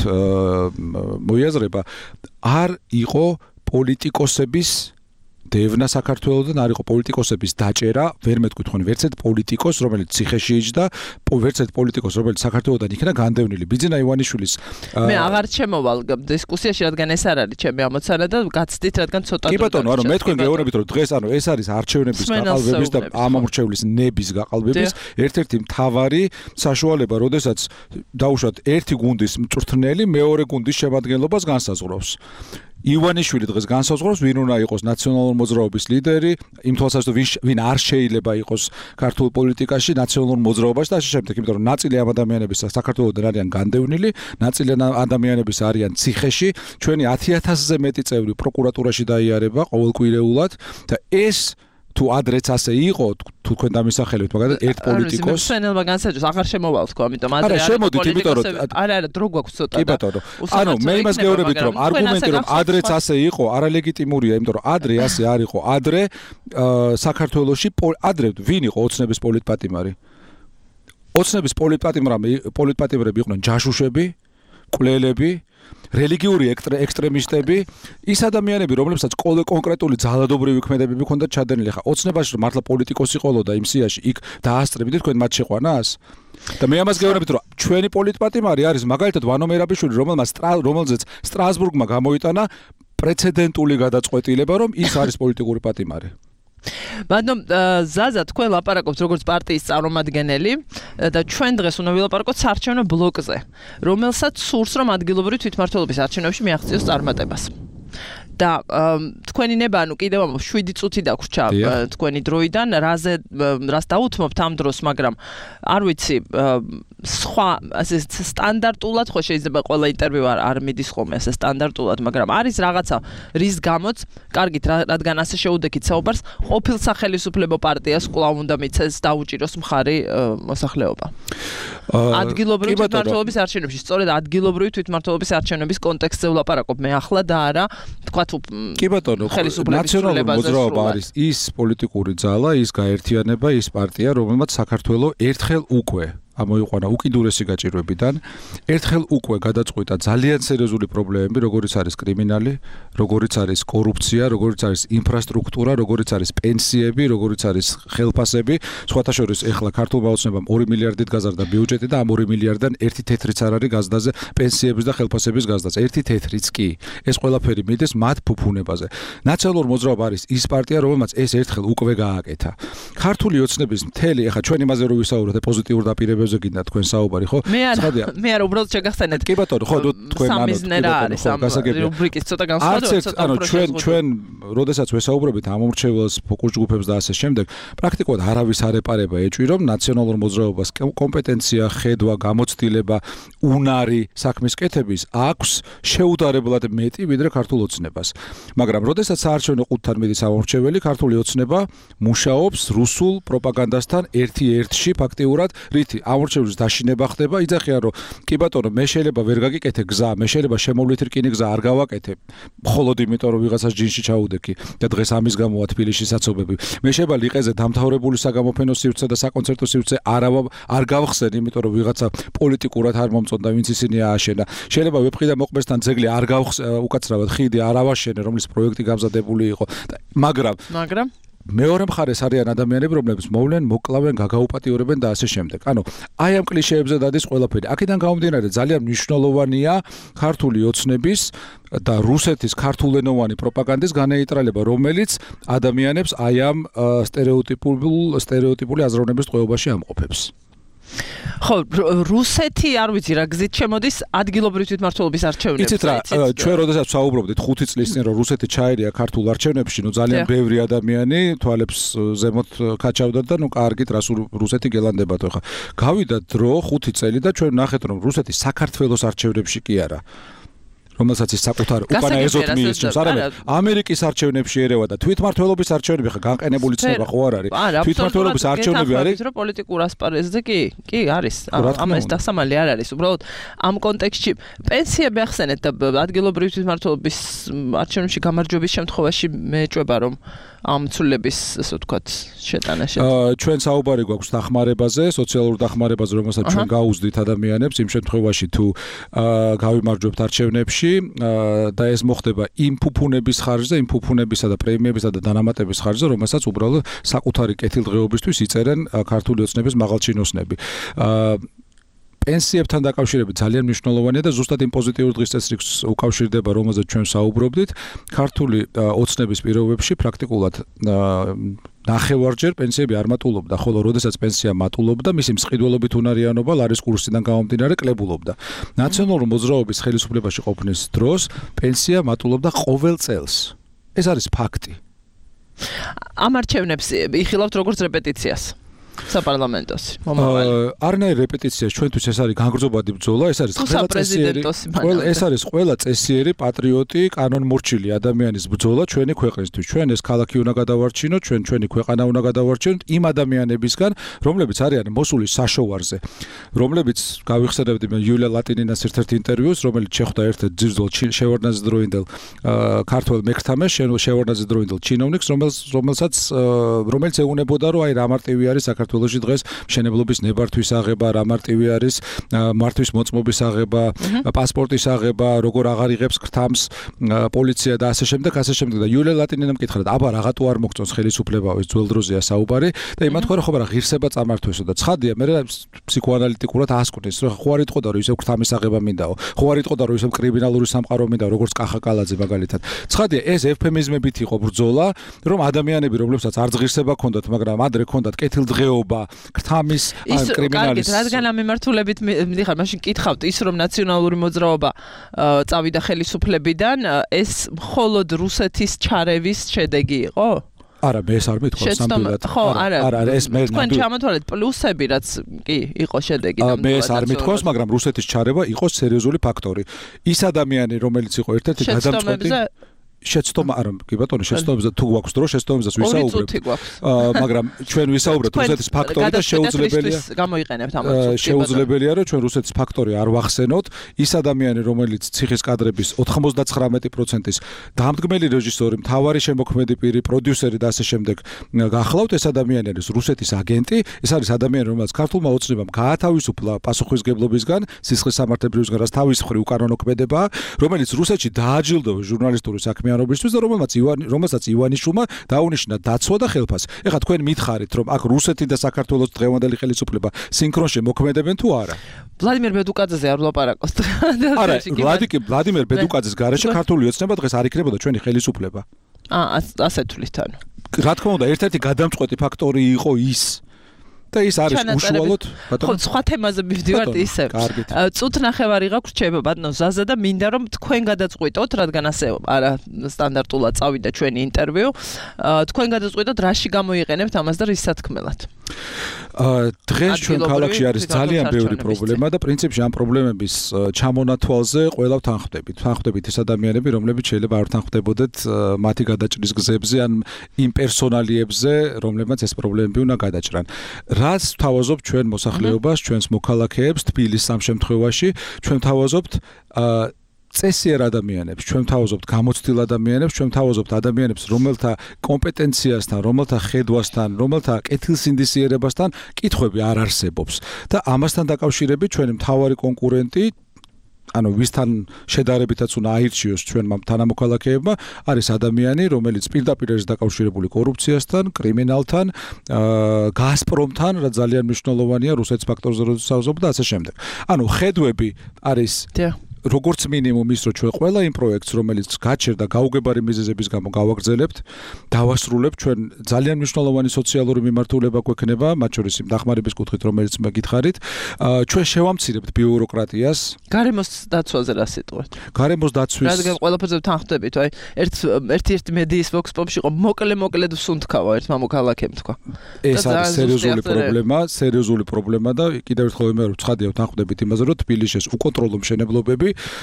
Speaker 9: მოიაზრება, არ იყო პოლიტიკოსების დევნა საქართველოსთან, არ იყო პოლიტიკოსების დაჭერა, ვერ მეტყვით ხომ ვერც ერთ პოლიტიკოს, რომელიც ციხეში იჯდა, ვერც ერთ პოლიტიკოს, რომელიც საქართველოსთან იქნა განდევნილი. ბიძინა ივანიშვილის
Speaker 2: მე აღარ ჩემოვალ დისკუსიაში, რადგან ეს არ არის ჩემი ამოცანა და გაცდით, რადგან ცოტა
Speaker 9: კი ბატონო, ანუ მე თქვენ გეუბნებით, რომ დღეს ანუ ეს არის არჩევნების გაყალბების და ამომრჩევლის ნების გაყალბების ერთ-ერთი მთავარი საშუალება, როდესაც დაუშვათ ერთი გუნდის მწვრთნელი მეორე გუნდის შემადგენლობას განსაზღვრავს. ივანიშვილი დღეს განსაზღვრავს, ვინ უნდა იყოს ნაციონალურ მოძრაობის ლიდერი, იმ თვალსაზრისით, ვინ არ შეიძლება იყოს ქართულ პოლიტიკაში, ნაციონალურ მოძრაობაში და ასე შემდეგ, იმიტომ რომ ნაწილი ამ ადამიანების საქართველოსთან არიან განდევნილი, ნაწილი ადამიანების არიან ციხეში, ჩვენი ათი ათასზე მეტი წევრი პროკურატურაში დაიარება ყოველკვირეულად და ეს თუ ადრეც ასე იყო, თუ თქვენ დამისახელებთ, მაგალითად, ერთ პოლიტიკოს
Speaker 2: სენელმა განსაჯოს, აღარ შემოვალ თქო, ამიტომ ადრე
Speaker 9: არა, შემოდით, იმიტომ რომ
Speaker 2: არა, არა, დრო გვაქვს ცოტა.
Speaker 9: კი ბატონო. ანუ მე იმას გეუბნებით, რომ არგუმენტი რომ ადრეც ასე იყო, არალეგიტიმურია, იმიტომ რომ ადრე ასე არ იყო, ადრე საქართველოში ადრე ვინ იყო ოცნების პოლიტპატიმარი? ოცნების პოლიტპატიმრები, პოლიტპატიმრები იყვნენ ჯაშუშები, კვლელები, რელიგიური ექსტრემისტები, ის ადამიანები, რომლებსაც კონკრეტული ძალადობრივი ქმედებები ჰქონდათ ჩადენილი. ხა ოცნებაში რომ მართლა პოლიტიკოსი ყოლოდა იმ სიაში, იქ დაასწრებდით თქვენ მათ შეყვანას? და მე ამას გეუბნებით, რომ ჩვენი პოლიტპატიმარი არის მაგალითად ვანო მერაბიშვილი, რომელმაც რომელზეც სტრასბურგმა გამოიტანა პრეცედენტული გადაწყვეტილება, რომ ის არის პოლიტიკური პატიმარი.
Speaker 2: მაგრამ ზაზა თქვენ ლაპარაკობთ როგორც პარტიის წარმომადგენელი და ჩვენ დღეს უნდა ვილაპარაკოთ საარჩევნო ბლოკზე, რომელსაც სურს რომ ადგილობრივი თვითმმართველობის არჩევნებში მიაღწიოს წარმატებას. და თქვენი ნება, ანუ კიდევ ამ შვიდი წუთი დაგვრჩა თქვენი დროიდან, რაზე რას დაუთმობთ ამ დროს, მაგრამ არ ვიცი, სხვა ასე სტანდარტულად ხო შეიძლება ყველა ინტერვიუ არ არ მიდის ხოლმე ასე სტანდარტულად, მაგრამ არის რაღაცა, რის გამოც, კარგით, რადგან ასე შეუდექით საუბარს, ყოფილ სახელისუფლებო პარტიას კვლავ უნდა მიცეს დაუჭიროს მხარი მოსახლეობა. ადგილობრივი თვითმმართველობის არჩევნებში, სწორედ ადგილობრივი თვითმმართველობის არჩევნების კონტექსტზე ვლაპარაკობ მე ახლა და არა თქვა თუ
Speaker 9: კი ბატონო, ნაციონალური მოძრაობა არის ის პოლიტიკური ძალა, ის გაერთიანება, ის პარტია, რომელმაც საქართველოს ერთხელ უკვე ამოიყვანა უკიდურესი გაჭირვებიდან, ერთხელ უკვე გადაწყვიტა ძალიან სერიოზული პრობლემები, როგორიც არის კრიმინალი, როგორიც არის კორუფცია, როგორიც არის ინფრასტრუქტურა, როგორიც არის პენსიები, როგორიც არის ხელფასები, სხვათა შორის ეხლა ქართულმა ოცნებამ ორი მილიარდით გაზარდა ბიუჯეტი და ამ ორი მილიარდიდან ერთი თეთრიც არ არის გაზდაზე, პენსიების და ხელფასების გაზდაზე. ერთი თეთრიც კი. ეს ყველაფერი მიდის მათ ფუფუნებაზე. ნაციონალური მოძრაობა არის ის პარტია, რომელმაც ეს ერთხელ უკვე გააკეთა. ქართული ოცნების მთელი, ეხლა ჩვენ იმაზე რო ვისაუბროთ, პოზიტიურ დაპირებებზე გინდა თქვენ საუბარი, ხო?
Speaker 2: მე არა, მე არა, უბრალოდ შეგახსენეთ.
Speaker 9: კი ბატონო, ხო, თქვენ ანუ
Speaker 2: რუბრიკის ცოტა განსხვავდება,
Speaker 9: ცოტა ანუ ჩვენ ჩვენ როდესაც ვესაუბრებით ამ მომრჩეველს, ფოკუს ჯგუფებს და ასე შემდეგ, პრაქტიკულად არავის არ ეპარება ეჭვი, რომ ნაციონალურ მოძრაობას კომპეტენცია, ხედვა, გამოცდილება, უნარი საქმის კეთების აქვს შეუდარებლად მეტი ვიდრე ქართულ ოცნებას. მაგრამ როდესაც საარჩევნო ყუთთან მიდის ამომრჩეველი, ქართული ოცნება მუშაობს რუსულ პროპაგანდასთან ერთი ერთში ფაქტიურად, რითი ამ გამორჩევის დაშინება ხდება, იძახიან რომ კი ბატონო, მე შეიძლება ვერ გაგიკეთე გზა, მე შეიძლება შემოვლით რკინი გზა არ გავაკეთე, მხოლოდ იმიტომ რომ ვიღაცას ჯინში ჩაუდექი და დღეს ამის გამოა თბილისში საცობები. მე შეიძლება ლიყეზე დამთავრებული საგამოფენო სივრცე და საკონცერტო სივრცე არ არ გავხსენ, იმიტომ რომ ვიღაცა პოლიტიკურად არ მომწონდა, ვინც ისინი ააშენა. შეიძლება ვეფხი და მოყმესთან ძეგლი არ გავხსენ, უკაცრავად ხიდი არ ავაშენე, რომლის პროექტი გამზადებული იყო. მაგრამ
Speaker 2: მაგრამ
Speaker 9: მეორე მხარეს არიან ადამიანები, რომლებიც მოვლენ, მოკლავენ, გაგაუპატიურებენ და ასე შემდეგ. ანუ აი ამ კლიშეებზე დადის ყველაფერი. აქედან გამომდინარე ძალიან მნიშვნელოვანია ქართული ოცნების და რუსეთის ქართულენოვანი პროპაგანდის განეიტრალება, რომელიც ადამიანებს აი ამ სტერეოტიპულ სტერეოტიპული აზროვნების ტყვეობაში ამყოფებს.
Speaker 2: ხო, რუსეთი არ ვიცი რა გზით შემოდის ადგილობრივი თვითმმართველობის არჩევნებში.
Speaker 9: იცით რა, ჩვენ როდესაც ვსაუბრობდით ხუთი წლის წინ რომ რუსეთი ჩაერია ქართულ არჩევნებში, ნუ ძალიან ბევრი ადამიანი თვალებს ზემოთ ქაჩავდა და ნუ კარგით რას რუსეთი გელანდებათ ხო. გავიდა დრო ხუთი წელი და ჩვენ ნახეთ რომ რუსეთი საქართველოს არჩევნებში კი არა. რომელსაც ის საკუთარ უკანა ეზოთ მიესწრებს, არამედ ამერიკის არჩევნებში ერევა და თვითმმართველობის არჩევნები ხა განყენებული ცნება ხო არ არის? თვითმმართველობის არჩევნები არის?
Speaker 2: რომ პოლიტიკურ ასპარეზზე კი, კი არის. ამას დასამალი არ არის. უბრალოდ ამ კონტექსტში პენსიები ახსენეთ და ადგილობრივი თვითმმართველობის არჩევნებში გამარჯვების შემთხვევაში მეეჭვება რომ ამ ცვლილების, ასე ვთქვათ, შეტანა შედგება.
Speaker 9: ჩვენ საუბარი გვაქვს დახმარებაზე, სოციალურ დახმარებაზე, რომელსაც ჩვენ გაუზდით ადამიანებს იმ შემთხვევაში თუ გავიმარჯვებთ არჩევნებში და ეს მოხდება იმ ფუფუნების ხარჯზე, იმ ფუფუნებისა და პრემიებისა და დანამატების ხარჯზე, რომელსაც უბრალოდ საკუთარი კეთილდღეობისთვის იწერენ ქართული ოცნების მაღალჩინოსნები. პენსიებთან დაკავშირებით ძალიან მნიშვნელოვანია და ზუსტად იმ პოზიტიურ დღის წესრიგს უკავშირდება, რომელზეც ჩვენ საუბრობდით. ქართული ოცნების პირობებში პრაქტიკულად ნახევარჯერ პენსიები არ მატულობდა, ხოლო როდესაც პენსია მატულობდა, მისი მსყიდველობით უნარიანობა ლარის კურსიდან გამომდინარე კლებულობდა. ნაციონალური მოძრაობის ხელისუფლებაში ყოფნის დროს პენსია მატულობდა ყოველ წელს. ეს არის ფაქტი.
Speaker 2: ამ არჩევნებს იხილავთ როგორც რეპეტიციას. საპარლამენტოში მომავალი.
Speaker 9: არნაირ რეპეტიციას ჩვენთვის ეს არის განგრძობადი ბრძოლა, ეს არის ყველა წესიერი, ყველა ეს არის ყველა წესიერი პატრიოტი, კანონმორჩილი ადამიანის ბრძოლა ჩვენი ქვეყნისთვის. ჩვენ ეს ქალაქი უნდა გადავარჩინოთ, ჩვენ ჩვენი ქვეყანა უნდა გადავარჩინოთ იმ ადამიანებისგან, რომლებიც არიან მოსული საშოვარზე, რომლებიც გავიხსენებდი მე იულია ლატინინას ერთ-ერთ ინტერვიუს, რომელიც შეხვდა ერთ-ერთ ძირძველ შევარდნაძის დროინდელ ქართველ მექრთამეს, შევარდნაძის დროინდელ ჩინოვნიკს, რომელსაც რომელიც ეუბნებოდა, რომ აი რა მარტივი არის საქართველოში დღეს მშენებლობის ნებართვის აღება, რა მარტივი არის მართვის მოწმობის აღება, პასპორტის აღება, როგორ აღარ იღებს ქრთამს პოლიცია და ასე შემდეგ, ასე შემდეგ და იულია ლატინინამ მკითხა, აბა რაღაცა არ მოგწონს ხელისუფლება, ეს ძველ დროზეა საუბარი და იმათქვა რომ ხო რა ღირსება წამართვესო და ცხადია, მე ფსიქოანალიტიკურად ასკვნეს, რომ ხო არ იტყოდა რომ ისევ ქრთამის აღება მინდაო, ხო არ იტყოდა რომ ისევ კრიმინალური სამყარო მინდაო, როგორც კახა კალაძე მაგალითად. ცხადია, ეს ევფემიზმებით იყო ბრძოლა, რომ ადამიანები, რომლებსაც არც ღირსება ჰქონდათ, მაგრამ ადრე ჰქონდათ კეთილდღეობა, ქრთამის ან კრიმინალის.
Speaker 2: კარგი, რადგან ამ მიმართულებით მიხარ, მაშინ კითხავთ ის რომ ნაციონალური მოძრაობა წავიდა ხელისუფლებიდან, ეს მხოლოდ რუსეთის ჩარევის შედეგი იყო?
Speaker 9: არა, მე ეს არ მithქვას სამბილად.
Speaker 2: ხო, არა.
Speaker 9: არა, ეს მე
Speaker 2: თქვენ ჩამოთვალეთ პლუსები, რაც კი იყო შედეგი და
Speaker 9: მე ეს არ მithქვას, მაგრამ რუსეთის ჩარევა იყო სერიოზული ფაქტორი. ის ადამიანი, რომელიც იყო ერთ-ერთი გადამწყვეტი შეცდომა არა კი ბატონო შეცდომებზე თუ გვაქვს დრო შეცდომებზეც ვისაუბრებთ მაგრამ ჩვენ ვისაუბრებთ რუსეთის ფაქტორი და შეუძლებელია
Speaker 2: გამოიყენებთ ამას
Speaker 9: შეუძლებელია რომ ჩვენ რუსეთის ფაქტორი არ ვახსენოთ ის ადამიანი რომელიც ციხის კადრების ოთხმოცდათხრამეტი პროცენტის დამდგმელი რეჟისორი მთავარი შემოქმედი პირი პროდიუსერი და ასე შემდეგ გახლავთ ეს ადამიანი არის რუსეთის აგენტი ეს არის ადამიანი რომელიც ქართულმა ოცნებამ გაათავისუფლა პასუხისგებლობისგან სისხლის სამართლებრივისგან რაც თავის მხრივ უკანონო ქმედებაა რომელიც რუსეთში დააჯილდოვა ჟურნალისტური საქმე რობისთვის და რომელმაც ივანი რომელსაც ივანიშვილმა დაუნიშნა დაცვა და ხელფასი. ეხლა თქვენ მითხარით რომ აქ რუსეთი და საქართველოს დღევანდელი ხელისუფლება სინქრონში მოქმედებენ თუ არა?
Speaker 2: ვლადიმერ ბედუკაძეზე არ ვლაპარაკოთ.
Speaker 9: არა, ვლადიკი ვლადიმერ ბედუკაძეს გარეშე ქართული ოცნება დღეს არ იქნებოდა ჩვენი ხელისუფლება.
Speaker 2: აა ასე თulit ანუ.
Speaker 9: რა თქმა უნდა, ერთ-ერთი გადამწყვეტი ფაქტორი იყო ის და ის არის უშუალოდ
Speaker 2: ხო სხვა თემაზე მივდივართ ისე წუთ ნახევარი გაქვს რჩება ბატონო ზაზა და მინდა რომ თქვენ გადაწყვიტოთ რადგან ასე არა სტანდარტულად წავიდა ჩვენი ინტერვიუ თქვენ გადაწყვიტოთ რაში გამოიყენებთ ამას და რის სათქმელად
Speaker 9: დღეს ჩვენ ქალაქში არის ძალიან ბევრი პრობლემა და პრინციპში ამ პრობლემების ჩამონათვალზე ყველა თანხმდებით. თანხმდებით ის ადამიანები, რომლებიც შეიძლება არ თანხმდებოდეთ მათი გადაჭრის გზებზე ან იმ პერსონალიებზე, რომლებმაც ეს პრობლემები უნდა გადაჭრან. რაც ვთავაზობთ ჩვენ მოსახლეობას, ჩვენს მოქალაქეებს თბილისს ამ შემთხვევაში, ჩვენ ვთავაზობთ წესიერ ადამიანებს, ჩვენ ვთავაზობთ გამოცდილ ადამიანებს, ჩვენ ვთავაზობთ ადამიანებს, რომელთა კომპეტენციასთან, რომელთა ხედვასთან, რომელთა კეთილსინდისიერებასთან კითხვები არ არსებობს. და ამასთან დაკავშირებით ჩვენი მთავარი კონკურენტი, ანუ ვისთან შედარებითაც უნდა აირჩიოს ჩვენმა თანამოქალაქეებმა, არის ადამიანი, რომელიც პირდაპირ არის დაკავშირებული კორუფციასთან, კრიმინალთან, გაზპრომთან, რაც ძალიან მნიშვნელოვანია რუსეთის ფაქტორზე როდესაც ვსაუბრობთ და ასე შემდეგ. ანუ ხედვები არის როგორც მინიმუმ ის, რომ ჩვენ ყველა იმ პროექტს, რომელიც გაჩერდა გაუგებარი მიზეზების გამო გავაგრძელებთ, დავასრულებთ, ჩვენ ძალიან მნიშვნელოვანი სოციალური მიმართულება გვექნება, მათ შორის იმ დახმარების კუთხით, რომელიც მეკითხარით, ჩვენ შევამცირებთ ბიუროკრატიას.
Speaker 2: გარემოს დაცვაზე რა სიტყვით? გარემოს
Speaker 9: დაცვის.
Speaker 2: რადგან ყველაფერზე თანხმდებით, აი, ერთ ერთ-ერთი მედიის Vox Pop-ში იყო მოკლე-მოკლედ ვსუნთქავა ერთმა მოქალაქემ თქვა.
Speaker 9: ეს არის სერიოზული პრობლემა, სერიოზული პრობლემა და კიდევ ერთხელ ვიმეორებ, ცხადია თანხმდებით იმაზე, რომ თბილისში უკონტროლო მშენებლობები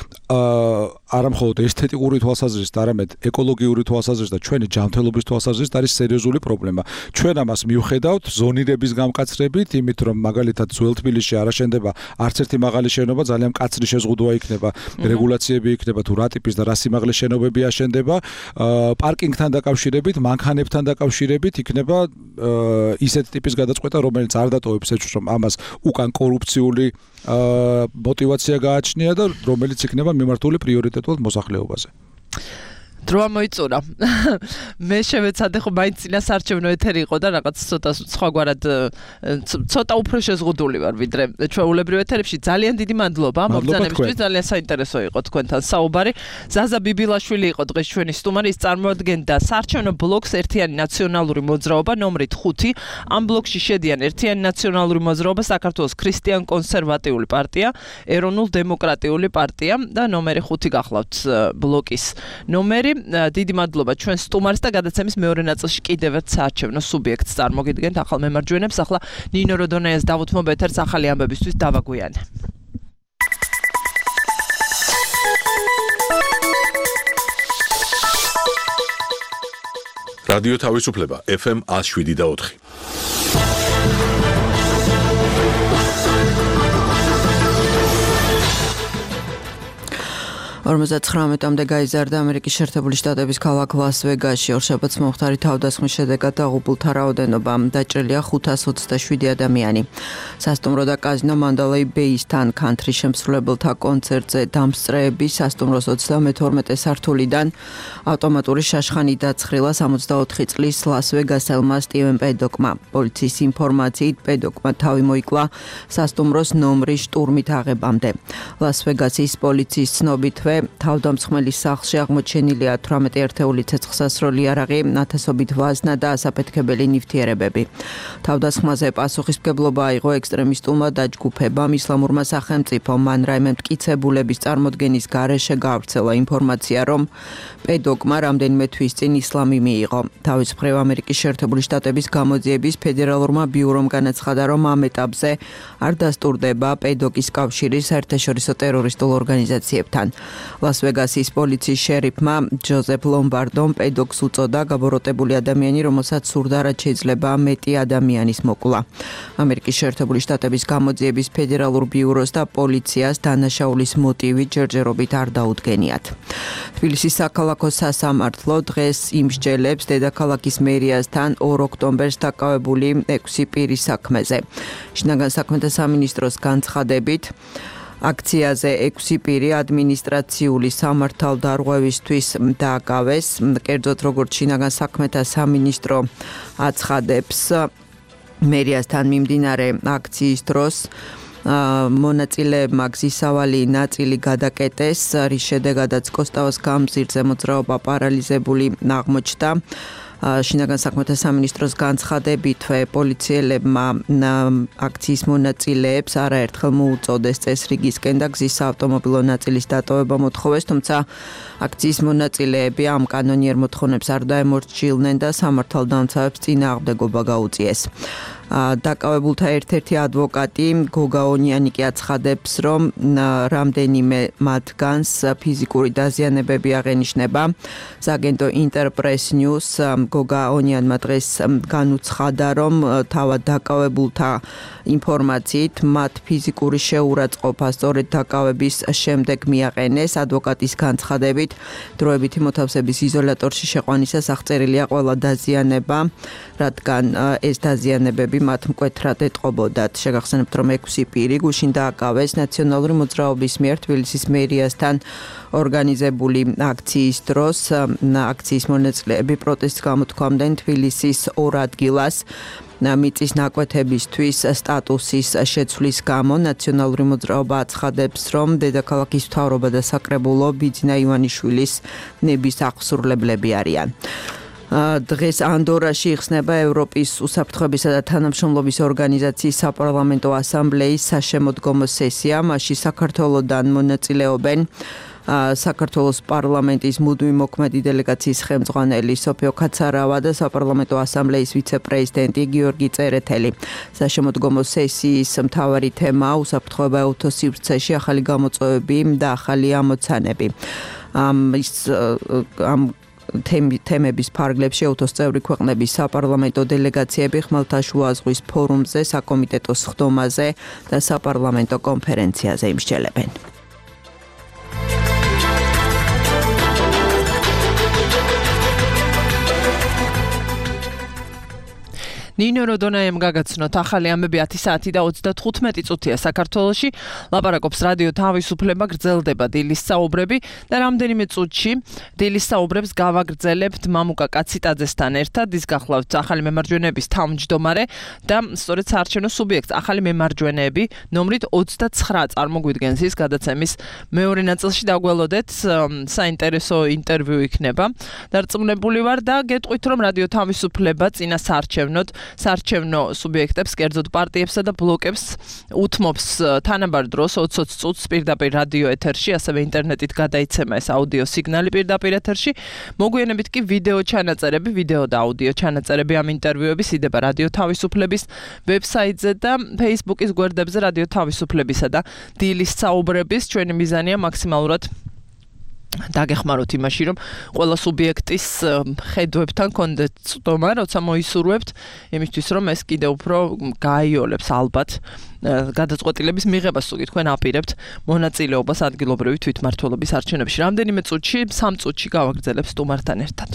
Speaker 9: არა მხოლოდ ესთეტიკური თვალსაზრისით, არამედ ეკოლოგიური თვალსაზრისით და ჩვენი ჯანმრთელობის თვალსაზრისით არის სერიოზული პრობლემა. ჩვენ ამას მივხედავთ ზონირების გამკაცრებით, იმით რომ მაგალითად ძველ თბილისში არ აშენდება არც ერთი მაღალი შენობა, ძალიან მკაცრი შეზღუდვა იქნება, რეგულაციები იქნება თუ რა ტიპის და რა სიმაღლის შენობები აშენდება, პარკინგთან დაკავშირებით, მანქანებთან დაკავშირებით იქნება ისეთ ტიპის გადაწყვეტა, რომელიც არ დატოვებს ეჭვს, რომ ამას უკან კორუფციული მოტივაცია გააჩნია და რომელიც იქნება მიმართული პრიორიტეტულად მოსახლეობაზე.
Speaker 2: დრო მოიწურა. მე შევეცადე ხო მაინც წინასარჩევნო ეთერი იყო და რაღაც ცოტა სხვაგვარად ცოტა უფრო შეზღუდული ვარ ვიდრე ჩვეულებრივ ეთერებში. ძალიან დიდი მადლობა მოგზაურობისთვის, ძალიან საინტერესო იყო თქვენთან საუბარი. ზაზა ბიბილაშვილი იყო დღეს ჩვენი სტუმარი, ის წარმოადგენდა საარჩევნო ბლოკს ერთიანი ნაციონალური მოძრაობა ნომრით ხუთი. ამ ბლოკში შედიან ერთიანი ნაციონალური მოძრაობა, საქართველოს ქრისტიან კონსერვატიული პარტია, ეროვნულ დემოკრატიული პარტია და ნომერი ხუთი გახლავთ ბლოკის ნომერი. დიდი მადლობა ჩვენ სტუმარს და გადაცემის მეორე ნაწილში კიდევ ერთ საარჩევნო სუბიექტს წარმოგიდგენთ ახალ მემარჯვენებს. ახლა ნინო როდონაიას დავუთმობ ეთერს ახალი ამბებისთვის დავა გვიანე.
Speaker 1: რადიო თავისუფლება ეფ ემ one oh seven და ოთხი.
Speaker 10: ორმოცდათხრამეტამდე გაიზარდა ამერიკის შეერთებული შტატების ქალაქ ლას-ვეგასში. ორშაბათს მომხდარი თავდასხმის შედეგად დაღუპულთა რაოდენობა დაჭრილია ხუთას ოცდაშვიდი ადამიანი. სასტუმრო და კაზინო მანდალეი ბეისთან კანტრი შემსრულებელთა კონცერტზე დამსწრეები სასტუმროს ოცდამეთორმეტე სართულიდან ავტომატური შაშხანი დაცხრილა სამოცდაოთხი წლის ლას-ვეგასელმა სტივენ პედოკმა. პოლიციის ინფორმაციით პედოკმა თავი მოიკლა სასტუმროს ნომრის შტურმით აღებამდე. ლას-ვეგასის პოლიციის ცნობითვე თავდამსხმელის სახლში აღმოჩენილია თვრამეტი ერთეული ცეცხლსასროლი იარაღი, ათასობით ვაზნა და ასაფეთქებელი ნივთიერებები. თავდასხმაზე პასუხისმგებლობა აიღო ექსტრემისტულმა დაჯგუფებამ ისლამურმა სახელმწიფომ. მან რაიმე მტკიცებულების წარმოდგენის გარეშე გაავრცელა ინფორმაცია, რომ პედოკმა რამდენიმე თვის წინ ისლამი მიიღო. თავის მხრივ ამერიკის შეერთებული შტატების გამოძიების ფედერალურმა ბიურომ განაცხადა, რომ ამ ეტაპზე არ დასტურდება პედოკის კავშირი საერთაშორისო ტერორისტულ ორგანიზაციებთან. ლას-ვეგასის პოლიციის შერიფმა ჯოზეფ ლომბარდომ პედოკს უწოდა გაბოროტებული ადამიანი, რომელსაც სურდა რაც შეიძლება მეტი ადამიანის მოკლა. ამერიკის შეერთებული შტატების გამოძიების ფედერალურ ბიუროს და პოლიციას დანაშაულის მოტივი ჯერჯერობით არ დაუდგენიათ. თბილისის საქალაქო სასამართლო დღეს იმსჯელებს დედაქალაქის მერიასთან ორ ოქტომბერს დაკავებული ექვსი პირის საქმეზე. შინაგან საქმეთა სამინისტროს განცხადებით აქციაზე ექვსი პირი ადმინისტრაციული სამართალდარღვევისთვის დააკავეს. კერძოდ როგორც შინაგან საქმეთა სამინისტრო აცხადებს, მერიასთან მიმდინარე აქციის დროს მონაწილეებმა გზისავალი ნაწილი გადაკეტეს, რის შედეგადაც კოსტავას გამზირზე მოძრაობა პარალიზებული აღმოჩნდა. შინაგან საქმეთა სამინისტროს განცხადებითვე პოლიციელებმა აქციის მონაწილეებს არაერთხელ მოუწოდეს წესრიგისკენ და გზის საავტომობილო ნაწილის დატოვება მოთხოვეს, თუმცა აქციის მონაწილეები ამ კანონიერ მოთხოვნებს არ დაემორჩილნენ და სამართალდამცავებს წინააღმდეგობა გაუწიეს. დაკავებულთა ერთ-ერთი ადვოკატი გოგა ონიანი კი აცხადებს, რომ რამდენიმე მათგანს ფიზიკური დაზიანებები აღენიშნება. სააგენტო ინტერპრეს ნიუს გოგა ონიანმა დღეს განუცხადა, რომ თავად დაკავებულთა ინფორმაციით მათ ფიზიკური შეურაცხყოფა სწორედ დაკავების შემდეგ მიაყენეს. ადვოკატის განცხადებით, დროებითი მოთავსების იზოლატორში შეყვანისას აღწერილია ყველა დაზიანება, რადგან ეს დაზიანებები მათ მკვეთრად ეტყობოდათ. შეგახსენებთ, რომ ექვსი პირი გუშინ დააკავეს ნაციონალური მოძრაობის მიერ თბილისის მერიასთან ორგანიზებული აქციის დროს. აქციის მონაწილეები პროტესტს გამოთქვამდნენ თბილისის ორ ადგილას მიწის ნაკვეთებისთვის სტატუსის შეცვლის გამო. ნაციონალური მოძრაობა აცხადებს, რომ დედაქალაქის მთავრობა და საკრებულო ბიძინა ივანიშვილის ნების აღსრულებლები არიან. დღეს ანდორაში იხსნება ევროპის უსაფრთხოებისა და თანამშრომლობის ორგანიზაციის საპარლამენტო ასამბლეის საშემოდგომო სესია. მასში საქართველოდან მონაწილეობენ საქართველოს პარლამენტის მუდმივი მოქმედი დელეგაციის ხელმძღვანელი სოფიო კაცარავა და საპარლამენტო ასამბლეის ვიცე-პრეზიდენტი გიორგი წერეთელი. საშემოდგომო სესიის მთავარი თემაა უსაფრთხოება ელთოს სივრცეში, ახალი გამოწვევები და ახალი ამოცანები. ამ ის ამ თემების ფარგლებში ელთოს წევრი ქვეყნების საპარლამენტო დელეგაციები ხმელთაშუა ზღვის ფორუმზე, საკომიტეტო სხდომაზე და საპარლამენტო კონფერენციაზე იმსჯელებენ.
Speaker 2: ნინო როდონაიამ გაგაცნოთ ახალი ამბები ათი საათი და ოცდათხუთმეტი წუთია საქართველოში. ლაპარაკობს რადიო თავისუფლება, გრძელდება დილის საუბრები და რამდენიმე წუთში დილის საუბრებს გავაგრძელებთ მამუკა კაციტაძესთან ერთად. ის გახლავთ ახალი მემარჯვენეების თავმჯდომარე და სწორედ საარჩევნო სუბიექტს. ახალი მემარჯვენეები ნომრით ოცდაცხრა წარმოგვიდგენს ის გადაცემის მეორე ნაწილში დაგველოდეთ. საინტერესო ინტერვიუ იქნება. დარწმუნებული ვარ და გეტყვით, რომ რადიო თავისუფლება წინა საარჩევნოდ საარჩევნო სუბიექტებს, კერძოდ პარტიებსა და ბლოკებს უთმობს თანაბარ დროს ოცდაოც წუთს პირდაპირ რადიო ეთერში, ასევე ინტერნეტით გადაიცემა ეს აუდიო სიგნალი პირდაპირ ეთერში. მოგვიანებით კი ვიდეო ჩანაწერები, ვიდეო და აუდიო ჩანაწერები ამ ინტერვიუების იდება რადიო თავისუფლების ვებსაიტზე და Facebook-ის გვერდებზე რადიო თავისუფლებისა და დილის საუბრების. ჩვენი მიზანია მაქსიმალურად დაგეხმაროთ იმაში, რომ ყველა სუბიექტის ხედვებთან კონდეთ წვდომა, როცა მოისურვებთ, იმისთვის, რომ ეს კიდევ უფრო გააიოლებს ალბათ გადაწყვეტილების მიღებას, თუ თქვენ აპირებთ მონაწილეობას ადგილობრივი თვითმმართველობის არჩევნებში. რამდენიმე წუთში, სამ წუთში გავაგრძელებ სტუმართან ერთად.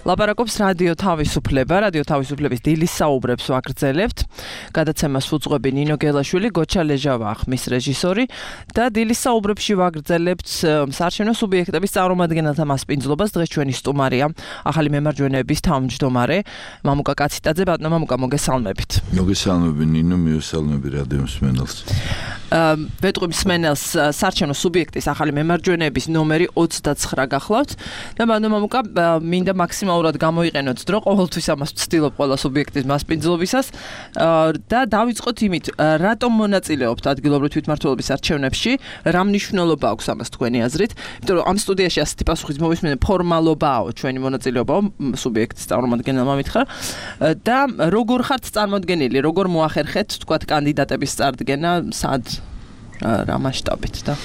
Speaker 2: ლაპარაკობს რადიო თავისუფლება, რადიო თავისუფლების დილის საუბრებს ვაგრძელებთ. გადაცემას უძღვები ნინო გელაშვილი, გოჩა ლეჟავა ხმის რეჟისორი და დილის საუბრებში ვაგრძელებთ საარჩევნო სუბიექტების წარმომადგენელთა მასპინძლობას. დღეს ჩვენი სტუმარია ახალი მემარჯვენეების თავმჯდომარე მამუკა კაციტაძე. ბატონო მამუკა, მოგესალმებით.
Speaker 11: მოგესალმები ნინო, მიესალმები რადიო მსმენელს.
Speaker 2: ვეტყვი მსმენელს საარჩევნო სუბიექტის ახალი მემარჯვენეების ნომერი ოცდაცხრა გახლავთ და ბატონო მამუკა მინდა მაქსიმალურად გამოიყენოთ დრო, ყოველთვის ამას ვცდილობ ყველა სუბიექტის მასპინძლობისას და დავიწყოთ იმით, რატომ მონაწილეობთ ადგილობრივი თვითმმართველობის არჩევნებში, რა მნიშვნელობა აქვს ამას თქვენი აზრით? იმიტომ რომ ამ სტუდიაში ასეთი პასუხის მოვისმენთ, ფორმალობაა ჩვენი მონაწილეობა სუბიექტის წარმომადგენელმა მითხრა და როგორ ხართ წარმოდგენილი, როგორ მოახერხეთ თქვათ კანდიდატების წარდგენა, სად რა მასშტაბით და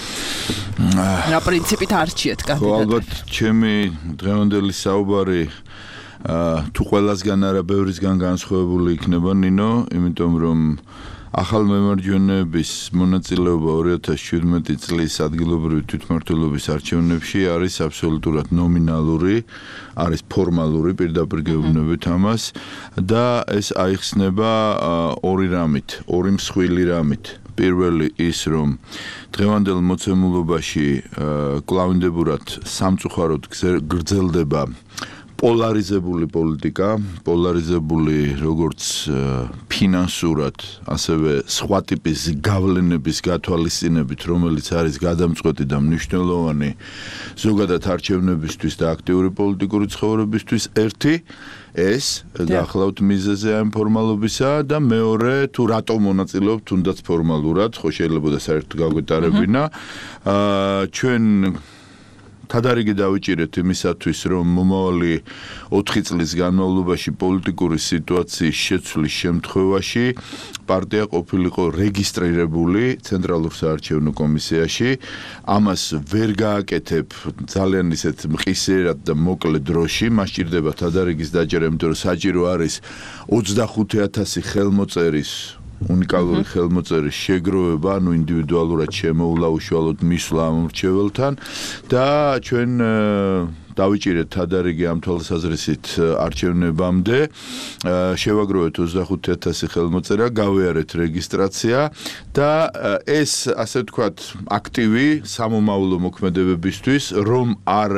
Speaker 2: რა პრინციპით არჩიეთ კანდიდატებს?
Speaker 11: ხო, ალბათ ჩემი დღევანდელი საუბარი თუ ყველასგან არა ბევრისგან განსხვავებული იქნება ნინო, იმიტომ რომ ახალ მემარჯვენეების მონაწილეობა ორი ათას შვიდმეტი წლის ადგილობრივი თვითმმართველობის არჩევნებში არის აბსოლუტურად ნომინალური, არის ფორმალური, პირდაპირ გეუბნებით ამას და ეს აიხსნება ორი რამით, ორი მსხვილი რამით. პირველი ის, რომ დღევანდელ მოცემულობაში კლავინდებურად სამწუხაროდ გრძელდება პოლარიზებული პოლიტიკა, პოლარიზებული როგორც ფინანსურად, ასევე სხვა ტიპის გავლენების გათვალისწინებით, რომელიც არის გადამწყვეტი და მნიშვნელოვანი ზოგადად არჩევნებისთვის და აქტიური პოლიტიკური ცხოვრებისთვის, ერთი ეს გახლავთ მიზეზი ამ ფორმალობისა და მეორე თუ რატომ მონაწილეობთ თუნდაც ფორმალურად, ხო შეიძლება და საერთოდ გავგვეტარებინა. ჩვენ თადარიგი დავიჭირეთ იმისათვის, რომ მომავალი ოთხი წლის განმავლობაში პოლიტიკური სიტუაციის შეცვლის შემთხვევაში პარტია ყოფილიყო რეგისტრირებული ცენტრალურ საარჩევნო კომისიაში. ამას ვერ გააკეთებ ძალიან ისეთ მყისიერად და მოკლე დროში, მას სჭირდება თადარიგის დაჭერა, იმიტომ რომ საჭირო არის ოცდახუთი ათასი ხელმოწერის უნიკალური ხელმოწერის შეგროვება, ანუ ინდივიდუალურად შემოულა უშუალოდ მისვლა ამ მრჩეველთან და ჩვენ დავიჭირეთ თადარიგი ამ თვალსაზრისით არჩევნებამდე, შევაგროვეთ ოცდახუთი ათასი ხელმოწერა, გავიარეთ რეგისტრაცია და ეს, ასე ვთქვათ, აქტივი სამომავლო მოქმედებებისთვის, რომ არ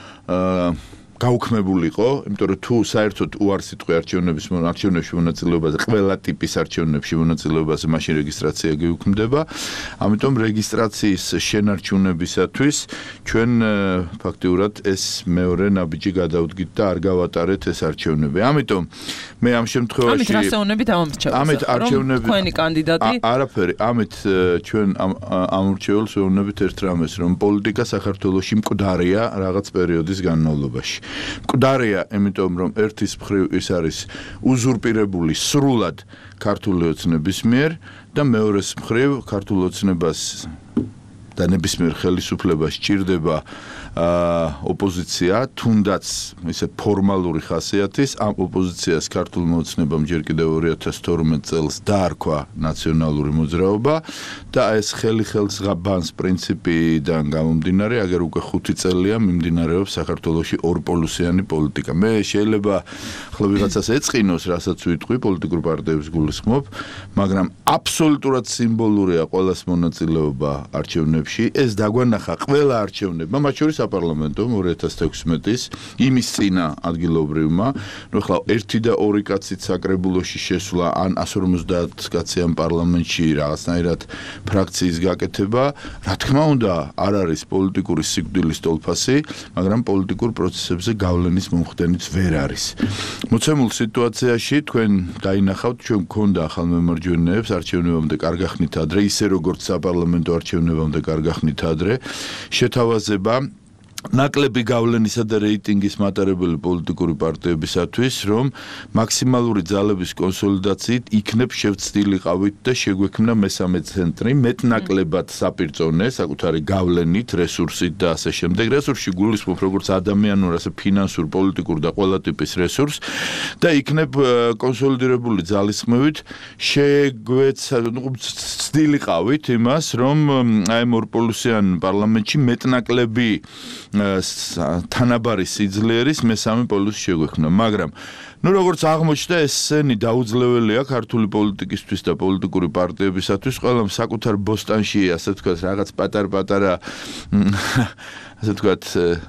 Speaker 11: გაუქმებულიყო, იმიტომ რომ თუ საერთოდ უარს იტყვი არჩევნების არჩევნებში მონაწილეობაზე, ყველა ტიპის არჩევნებში მონაწილეობაზე, მაშინ რეგისტრაცია გეუქმდება. ამიტომ რეგისტრაციის შენარჩუნებისათვის ჩვენ ფაქტიურად ეს მეორე ნაბიჯი გადავდგით და არ გავატარეთ ეს არჩევნები. ამიტომ მე ამ შემთხვევაში
Speaker 2: ამით რასეონები დამამრჩევთ?
Speaker 11: ამით არჩევნები
Speaker 2: თქვენი კანდიდატი
Speaker 11: არაფერი, ამით ჩვენ ამ მრჩეველს ვეუბნებით ერთ რამეს, რომ პოლიტიკა საქართველოში მკვდარია რაღაც პერიოდის განმავლობაში. მკვდარია, იმიტომ რომ ერთის მხრივ ის არის უზურპირებული სრულად ქართული ოცნების მიერ და მეორეს მხრივ ქართულ ოცნებას და ნებისმიერ ხელისუფლებას სჭირდება ოპოზიცია, თუნდაც ისე ფორმალური ხასიათის, ამ ოპოზიციას ქართულმა ოცნებამ ჯერ კიდევ ორი ათას თორმეტ წელს დაარქვა ნაციონალური მოძრაობა და ეს ხელი ხელს ღაბანს პრინციპიდან გამომდინარე, აგერ უკვე ხუთი წელია მიმდინარეობს საქართველოში ორპოლუსიანი პოლიტიკა. მე შეიძლება ახლა ვიღაცას ეწყინოს, რასაც ვიტყვი, პოლიტიკურ პარტიებს გულისხმობ, მაგრამ აბსოლუტურად სიმბოლურია ყველას მონაწილეობა არჩევნებში. ეს დაგვანახა ყველა არჩევნებმა, მათ შორის საპარლამენტო ორი ათას თექვსმეტის იმის წინა ადგილობრივმა, ნუ ახლა ერთი და ორი კაცით საკრებულოში შესვლა, ან ასი ორმოცდაათ კაცი ამ პარლამენტში რაღაცნაირად ფრაქციის გაკეთება, რა თქმა უნდა, არ არის პოლიტიკური სიკვდილის ტოლფასი, მაგრამ პოლიტიკურ პროცესებზე გავლენის მომხდენიც ვერ არის. მოცემულ სიტუაციაში თქვენ დაინახავთ, ჩვენ გქონდა ახალ მემარჯვენეებს არჩევნებამდე კარგახნით ადრე, ისე როგორც საპარლამენტო არჩევნებამდე კარგახნით ადრე, შეთავაზება ნაკლები გავლენისა და რეიტინგის მატარებელი პოლიტიკური პარტიებისათვის, რომ მაქსიმალური ძალების კონსოლიდაციით იქნებ შევცდილიყავით და შეგვექმნა მესამე ცენტრი, მეტნაკლებად საპირწონე, საკუთარი გავლენით, რესურსით და ასე შემდეგ. რესურსში გულისხმობ როგორც ადამიანურ, ასე ფინანსურ, პოლიტიკურ და ყველა ტიპის რესურს და იქნებ კონსოლიდირებული ძალისხმევით შეგვეცდილიყავით იმას, რომ აი ამ ორპოლუსიან პარლამენტში მეტნაკლები თანაბარი სიძლიერის მესამე პოლუსი შეგვექმნა, მაგრამ ну როგორც აღმოჩნდა ეს სენი დაუძლებელია ქართული პოლიტიკისთვის და პოლიტიკური პარტიებისათვის ყველამ საკუთარ ბოსტანში ასე ვთქვათ რაღაც პატარ-პატარა ასე ვთქვათ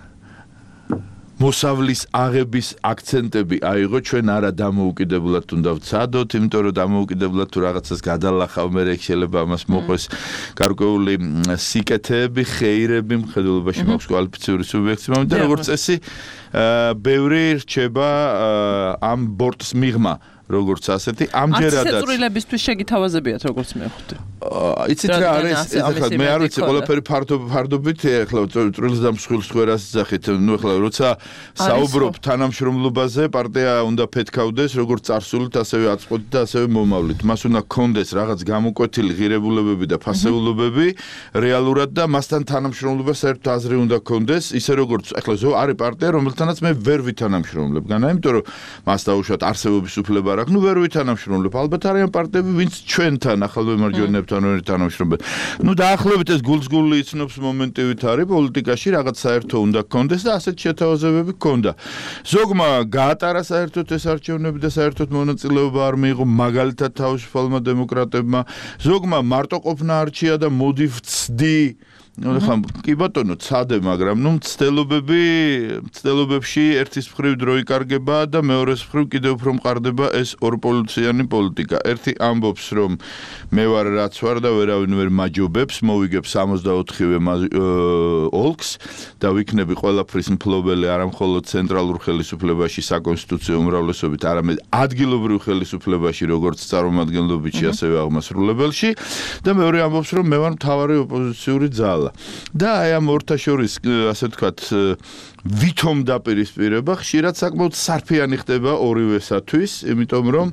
Speaker 11: მოსავლის აღების აქცენტები აიღო ჩვენ არა დამოუკიდებლად უნდა ვცადოთ იმიტომ რომ დამოუკიდებლად თუ რაღაცას გადალახავ მე შეიძლება ამას მოყვეს გარკვეული სიკეთეები ხეირები მხედველობაში მაქვს კვალიფიციური სუბიექტი და როგორც წესი ბევრი რჩება ამ ბორტს მიღმა როგორც ასეთი ამჯერადაც
Speaker 2: აცეწურილებისთვის შეგითავაზებიათ როგორც მეხვდი
Speaker 11: იცით რა არის ეხლა მე არ ვიცი ყველაფერი ფარდო ფარდობით ეხლა წვრილს და მსხვილს ხვერას ძახით ნუ ეხლა როცა საუბრობ თანამშრომლობაზე პარტია უნდა ფეთქავდეს როგორც წარსულით ასევე აწყობით და ასევე მომავლით მას უნდა გქონდეს რაღაც გამოკვეთილი ღირებულებები და ფასეულობები რეალურად და მასთან თანამშრომლობა საერთოდ აზრი უნდა გქონდეს ისე როგორც ეხლა ზო არის პარტია რომელთანაც მე ვერ ვითანამშრომლებ განა იმიტომ რომ მას დაუშვათ არსებობის უფლება აქვს ნუ ვერ ვითანამშრომლებ ალბათ არიან პარტიები ვინც ჩვენთან ახალმემარჯვენეებთან ვერ თანამშრომლობენ ნუ დაახლოებით ეს გულსგული იცნობს მომენტივით არის პოლიტიკაში რაღაც საერთო უნდა გქონდეს და ასეთ შეთავაზებები გქონდა ზოგმა გაატარა საერთოდ ეს არჩევნები და საერთოდ მონაწილეობა არ მიიღო მაგალითად თავისუფალმა დემოკრატებმა ზოგმა მარტო ყოფნა არჩია და მოდი ვცდი ну ხა კი ბატონო ცადე მაგრამ ნუ მცდელობები მცდელობებში ერთის მხრივ დრო იკარგება და მეორეს მხრივ კიდევ უფრო მყარდება ეს ორპოლუციანი პოლიტიკა ერთი ამბობს რომ მე ვარ რაც ვარ და ვერავინ ვერ მაჯობებს მოვიგებ სამოცდაოთხივე ოლქს და ვიქნები ყველაფრის მფლობელი არა მხოლოდ ცენტრალურ ხელისუფლებაში საკონსტიტუციო უმრავლესობით არამედ ადგილობრივ ხელისუფლებაში როგორც წარმომადგენლობითში ასევე აღმასრულებელში და მეორე ამბობს რომ მე ვარ მთავარი ოპოზიციური ძალა და აი ამ ორთა შორის ასე ვთქვათ ვითომ დაპირისპირება ხშირად საკმაოდ სარფიანი ხდება ორივესათვის, იმიტომ რომ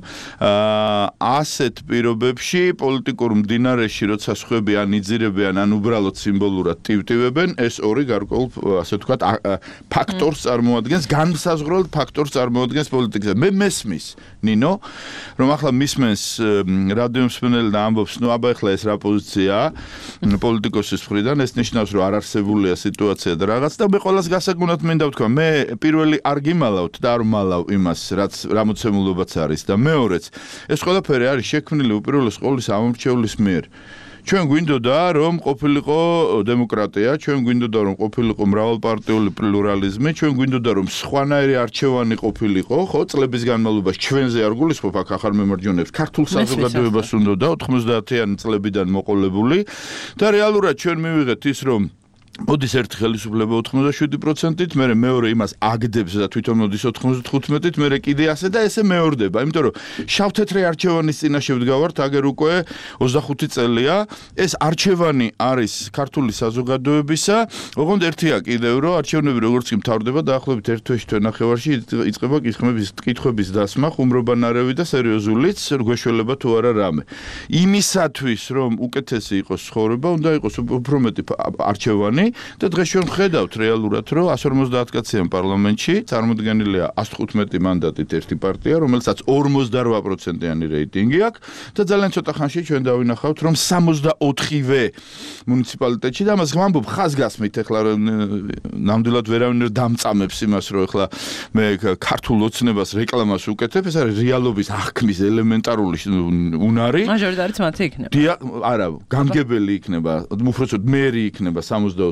Speaker 11: ასეთ პირობებში პოლიტიკურ მდინარეში როცა სხვები ან იძირებიან ან უბრალოდ სიმბოლურად ტივტივებენ, ეს ორი გარკვეულ ასე ვთქვათ ფაქტორს წარმოადგენს, განსაზღვრელ ფაქტორს წარმოადგენს პოლიტიკაზე. მე მესმის ნინო, რომ ახლა მისმენს რადიო მსმენელი და ამბობს, ნუ აბა ახლა ეს რა პოზიციაა პოლიტიკოსის მხრიდან, ეს ნიშნავს, რომ არ არსებულია სიტუაცია და რაღაც და მე ყოველას გასაგონად მინდა ვთქვა, მე პირველი არ გიმალავთ და არ მალავ იმას, რაც რამოცემულობაც არის და მეორეც, ეს ყველაფერი არის შექმნილი უპირველეს ყოვლისა ამომრჩევლის მიერ. ჩვენ გვინდოდა რომ ყოფილიყო დემოკრატია, ჩვენ გვინდოდა რომ ყოფილიყო მრავალპარტიული პლურალიზმი, ჩვენ გვინდოდა რომ სხვანაირი არჩევანი ყოფილიყო, ხო, წლების განმავლობაში ჩვენზე არ გულისხმობ აქ ახალ მემარჯვენეებს, ქართულ საზოგადოებას უნდოდა ოთხმოცდაათიანი წლებიდან მოყოლებული და რეალურად ჩვენ მივიღეთ ის რომ მოდის ერთი ხელისუფლება ოთხმოცდაშვიდი პროცენტით, მერე მეორე იმას აგდებს და თვითონ მოდის ოთხმოცდათხუთმეტით, მერე კიდე ასე და ესე მეორდება, იმიტომ რომ შავ-თეთრი არჩევანის წინაშე ვდგავართ, აგერ უკვე ოცდახუთი წელია, ეს არჩევანი არის ქართული საზოგადოებისა, ოღონდ ერთია კიდევ რომ არჩევნები როგორც კი მთავრდება, დაახლოებით ერთ თვეში თუ ნახევარში იწყება კითხვების კითხვების დასმა, ხუმრობანარევი და სერიოზულიც, გვეშველება თუ არა რამე. იმისათვის რომ უკეთესი იყოს ცხოვრება, უნდა იყოს უფრო მეტი არჩევანი და დღეს ჩვენ ვხედავთ რეალურად რომ εκατს ორმოცდაათ კაციან პარლამენტში წარმოდგენილია εκατს თხუთმეტი მანდატით ერთი პარტია, რომელსაც ორმოცდარვა პროცენტიანი რეიტინგი აქვს და ძალიან ცოტა ხანში ჩვენ დავინახავთ რომ სამოცდაოთხივე მუნიციპალიტეტში და ამას ვამბობ ხაზგასმით ახლა ნამდვილად ვერავინ დამწამებს იმას რომ ახლა მე ქართულ ოცნებას რეკლამას უკეთებ, ეს არის რეალობის აღქმის ელემენტარული უნარი.
Speaker 2: მაჟორიტარიც მათი იქნება.
Speaker 11: დიახ, არა, გამგებელი იქნება, უბრალოდ მერი იქნება სამოცდაოთხივე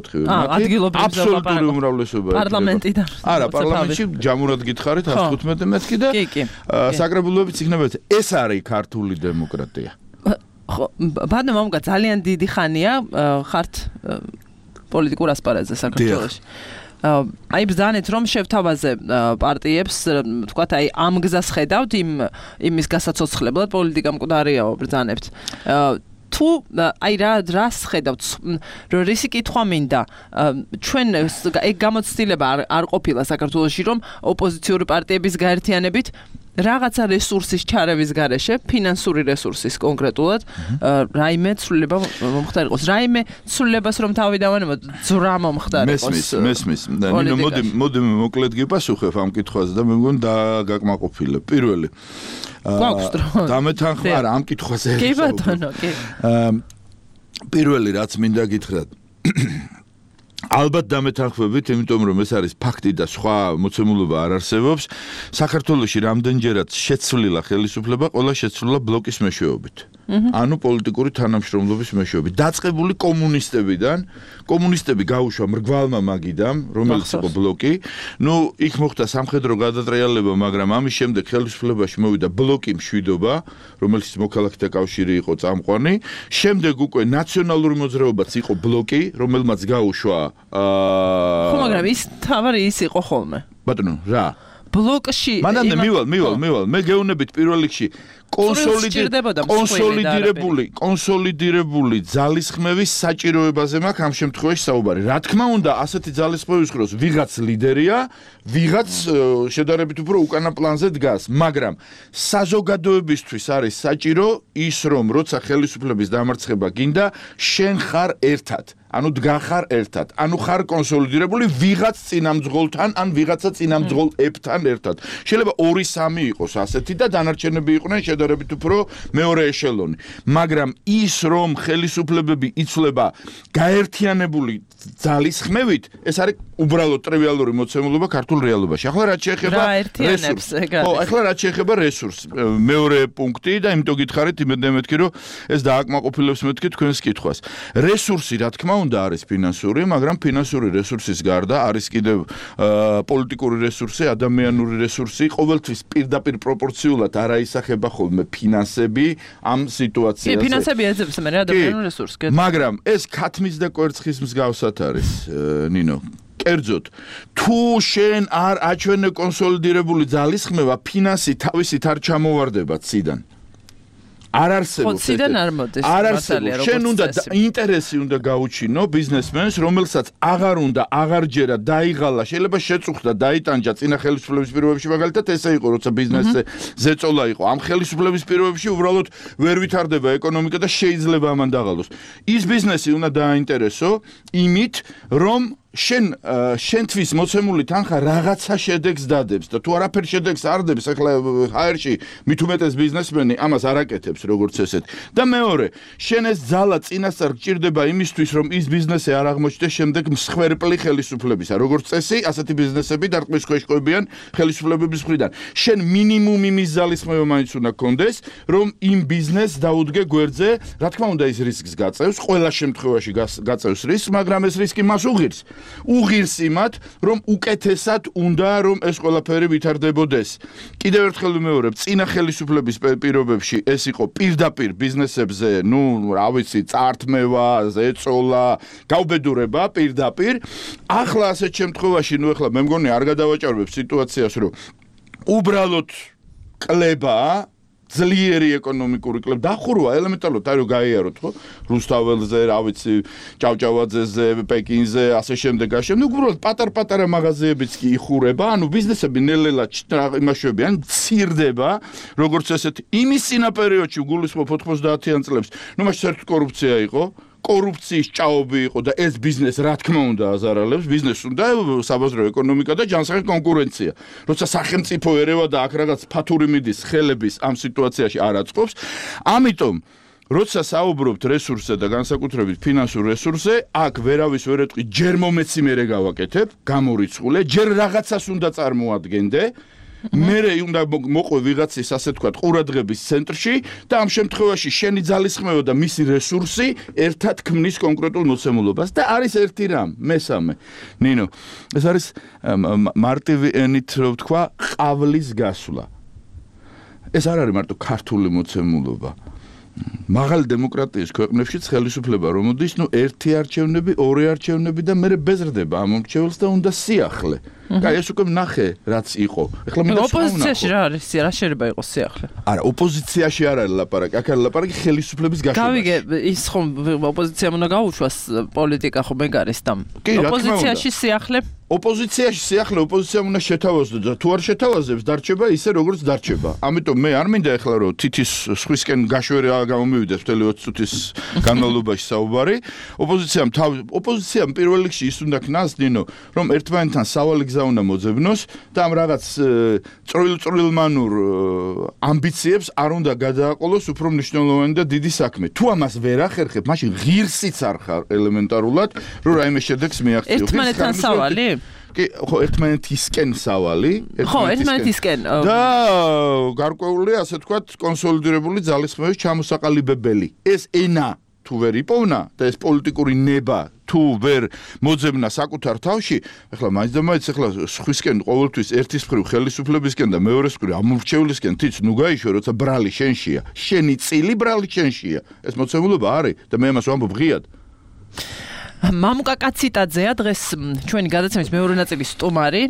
Speaker 11: აბსოლუტური უმრავლესობა
Speaker 2: პარლამენტიდან.
Speaker 11: არა, პარლამენტში ჯამურად გითხარით εκατს თხუთმეტი მეთქი და საკრებულოებიც იქნებათ. ეს არის ქართული დემოკრატია.
Speaker 2: ხო, ბატონო მომგა ძალიან დიდი ხანია ხართ პოლიტიკურ ასპარეზზე საქართველოში. აი ბრძანეთ რომ შევთავაზე პარტიებს, თქვათ აი ამ გზას ხედავთ იმ იმის გასაცოცხლებლად პოლიტიკა მკვდარიაო ბრძანებთ. თუ აი რა რას ხედავთ რომ რისი კითხვა მინდა ჩვენ ეგ გამოცდილება არ არ ყოფილა საქართველოში რომ ოპოზიციური პარტიების გაერთიანებით რაღაცა რესურსის ჩარევის გარეშე, ფინანსური რესურსის კონკრეტულად, რაიმე ცვლილება მომხდარიყოს. რაიმე ცვლილებას რომ თავი დავანებოთ, ძრა მომხდარიყოს.
Speaker 11: მესმის, მესმის. ნინო მოდი მოდი მოკლედ გიპასუხებ ამ კითხვაზე და მე მგონი დაგაკმაყოფილებ. პირველი
Speaker 2: გვაქვს დრო.
Speaker 11: დამეთანხმა არა ამ კითხვაზე.
Speaker 2: კი ბატონო, კი.
Speaker 11: პირველი რაც მინდა გითხრათ ალბათ დამეთანხმებით, იმიტომ რომ ეს არის ფაქტი და სხვა მოცემულობა არ არსებობს, საქართველოში რამდენჯერად შეცვლილა ხელისუფლება, ყველა შეცვლილა ბლოკის მეშვეობით. ანუ პოლიტიკური თანამშრომლობის მეშვეობით. დაწყებული კომუნისტებიდან, კომუნისტები გაუშვა მრგვალმა მაგიდამ, რომელიც იყო ბლოკი. ნუ იქ მოხდა სამხედრო გადატრიალება, მაგრამ ამის შემდეგ ხელისუფლებაში მოვიდა ბლოკი მშვიდობა, რომელიც მოქალაქეთა კავშირი იყო წამყვანი. შემდეგ უკვე ნაციონალური მოძრაობაც იყო ბლოკი, რომელმაც გაუშვა
Speaker 2: ხო, მაგრამ ის თავარი ის იყო ხოლმე.
Speaker 11: ბატონო, რა?
Speaker 2: ბლოკში
Speaker 11: მანამდე მივალ, მივალ, მივალ. მე გეუბნებით პირველ რიგში კონსოლიდირებული, კონსოლიდირებული ძალისხმევის საჭიროებაზე მაქვს ამ შემთხვევაში საუბარი. რა თქმა უნდა, ასეთი ძალისხმევის დროს ვიღაც ლიდერია, ვიღაც შედარებით უფრო უკანა პლანზე დგას, მაგრამ საზოგადოებისთვის არის საჭირო ის, რომ როცა ხელისუფლების დამარცხება გინდა, შენ ხარ ერთად. ანუ დგახარ ერთად. ანუ ხარ კონსოლიდირებული ვიღაც წინამძღოლთან, ან ვიღაცა წინამძღოლებთან ერთად. შეიძლება ორი სამი იყოს ასეთი და დანარჩენები იყვნენ შედარებით უფრო მეორე ეშელონი. მაგრამ ის რომ ხელისუფლებები იცვლება გაერთიანებული ძალისხმევით, ეს არის უბრალოდ ტრივიალური მოცემულობა ქართულ რეალობაში. ახლა რაც შეეხება
Speaker 2: რესურსს.
Speaker 11: ხო, ახლა რაც შეეხება რესურსს, მეორე პუნქტი და იმიტომ გითხარით იმედე მეთქი, რომ ეს დააკმაყოფილებს მეთქი თქვენს კითხვას. რესურსი, რა თქმა უნდა, არის ფინანსური, მაგრამ ფინანსური რესურსის გარდა არის კიდევ პოლიტიკური რესურსი, ადამიანური რესურსი, ყოველთვის პირდაპირ პროპორციულად არ აისახება ხოლმე ფინანსები ამ სიტუაციაზე.
Speaker 2: კი, ფინანსები ეძებს მე ადამიანურ რესურსს.
Speaker 11: მაგრამ ეს ქათმის და კვერცხის მსგავსად არის, ნინო. კერძოდ, თუ შენ არ აჩვენე კონსოლიდირებული ძალისხმევა, ფინანსი თავისით არ ჩამოვარდება ციდან. არ არსებობს.
Speaker 2: ხოციდან არ მოდის.
Speaker 11: არ არსებობს. შენ უნდა ინტერესი უნდა გაუჩინო ბიზნესმენს, რომელსაც აღარ უნდა, აღარ ჯერა დაიღალა, შეიძლება შეწუხდა, დაიტანჯა წინა ხელისუფლების პირობებში, მაგალითად ესე იყო, როცა ბიზნესზე ზეწოლა იყო. ამ ხელისუფლების პირობებში უბრალოდ ვერ ვითარდება ეკონომიკა და შეიძლება ამან დაღალოს. ის ბიზნესი უნდა დააინტერესო იმით, რომ შენ შენთვის მოცემული თანხა რაღაცა შედეგს დადებს და თუ არაფერ შედეგს არ დებს, ახლა ჰაერში მით უმეტეს ბიზნესმენი ამას არ აკეთებს როგორც ესეთ. და მეორე, შენ ეს ძალა წინასწარ გჭირდება იმისთვის, რომ ის ბიზნესი არ აღმოჩნდეს შემდეგ მსხვერპლი ხელისუფლებისა. როგორც წესი, ასეთი ბიზნესები დარტყმის ქვეშ ყვებიან ხელისუფლებების მხრიდან. შენ მინიმუმ იმის ძალისხმევა მაინც უნდა გქონდეს, რომ იმ ბიზნესს დაუდგე გვერდზე, რა თქმა უნდა ის რისკს გაწევს, ყველა შემთხვევაში გაწევს რისკს, მაგრამ ეს რისკი მას უღირს. უღირს იმათ, რომ უკეთესად უნდა რომ ეს ყველაფერი ვითარდებოდეს. კიდევ ერთხელ ვიმეორებ, წინა ხელისუფლების პირობებში ეს იყო პირდაპირ ბიზნესებზე, ნუ, რა ვიცი, წართმევა, ზეწოლა, გაუბედურება პირდაპირ. ახლა ასეთ შემთხვევაში, ნუ ახლა მე მგონი არ გადავაჭარბებ სიტუაციას, რომ უბრალოდ კლება ძლიერი ეკონომიკური კლება დახურვა ელემენტარულად არის გაიაროთ ხო რუსთაველზე რა ვიცი ჭავჭავაძეზე პეკინზე ასე შემდეგ ასე შემდეგ უბრალოდ პატარ-პატარა მაღაზიებიც კი იხურება ანუ ბიზნესები ნელ-ნელა იმაშობიან ცირდება როგორც ესეთ იმის წინა პერიოდში გულისხმობ ოთხმოცდაათიან წლებს ნუ მას საერთოდ კორუფცია იყო კორუფციის ჭაობი იყო და ეს ბიზნესი რა თქმა უნდა აზარალებს ბიზნესს უნდა საბაზრო ეკონომიკა და ჯანსაღი კონკურენცია როცა სახელმწიფო ერევა და აქ რაღაც ფათური მიდის ხელების ამ სიტუაციაში არ აწყობს ამიტომ როცა საუბრობთ რესურსზე და განსაკუთრებით ფინანსურ რესურსზე აქ ვერავის ვერ ეტყვი ჯერ მომეცი მერე გავაკეთებ გამორიცხულე ჯერ რაღაცას უნდა წარმოადგენდე მერე უნდა მოყვე ვიღაცის ასე თქვა ყურადღების ცენტრში და ამ შემთხვევაში შენი ძალისხმევა და მისი რესურსი ერთად ქმნის კონკრეტულ მოცემულობას და არის ერთი რამ მესამე ნინო ეს არის მარტივი ენით რო ვთქვა ყავლის გასვლა ეს არ არის მარტო ქართული მოცემულობა მაღალი დემოკრატიის ქვეყნებშიც ხელისუფლება რომ მოდის ნუ ერთი არჩევნები ორი არჩევნები და მერე ბეზრდება ამ მომრჩეველს და უნდა სიახლე კაი ეს უკვე ნახე რაც იყო ეხლა მინდა
Speaker 2: ოპოზიციაში რა არის რა შეიძლება იყოს სიახლე
Speaker 11: არა ოპოზიციაში არ არის ლაპარაკი აქ არის ლაპარაკი ხელისუფლების გაშვებაში
Speaker 2: გავიგე ის ხომ ოპოზიციამ უნდა გაუშვას პოლიტიკა ხომ ეგ არის და ოპოზიციაში სიახლე ოპოზიციაში სიახლე ოპოზიციამ უნდა შეთავაზოს და თუ არ შეთავაზებს დარჩება ისე როგორც დარჩება ამიტომ მე არ მინდა ეხლა რომ თითის სხვისკენ გაშვერი გამომივიდეს მთელი ოცი წუთის განმავლობაში საუბარი ოპოზიციამ ოპოზიციამ პირველ რიგში ის უნდა ქნას დინო რომ ერთმანეთთან სავალი გზა
Speaker 11: გაზა უნდა მოძებნოს და ამ რაღაც წრილ-წრილმანურ ამბიციებს არ უნდა გადააყოლოს უფრო მნიშვნელოვანი და დიდი საქმე. თუ ამას ვერ ახერხებ, მაშინ ღირსიც არ ხარ ელემენტარულად, რომ რაიმე შედეგს მიაღწიო.
Speaker 2: ერთმანეთთან სავალი?
Speaker 11: კი, ხო, ერთმანეთისკენ სავალი,
Speaker 2: ხო, ერთმანეთისკენ.
Speaker 11: და გარკვეული, ასე ვთქვათ, კონსოლიდირებული ძალისხმევის ჩამოსაყალიბებელი. ეს ენა თუ ვერ იპოვნა და ეს პოლიტიკური ნება თუ ვერ მოძებნა საკუთარ თავში, ეხლა მაინც და მაინც ეხლა სხვისკენ ყოველთვის ერთის მხრივ ხელისუფლებისკენ და მეორეს მხრივ ამორჩევლისკენ თიც ნუ გაიშო, როცა ბრალი შენშია. შენი წილი ბრალი შენშია. ეს მოცემულობა არის და მე ამას ვამბობ ღიად.
Speaker 2: მამუკა კაციტაძეა დღეს ჩვენი გადაცემის მეორე ნაწილის სტუმარი.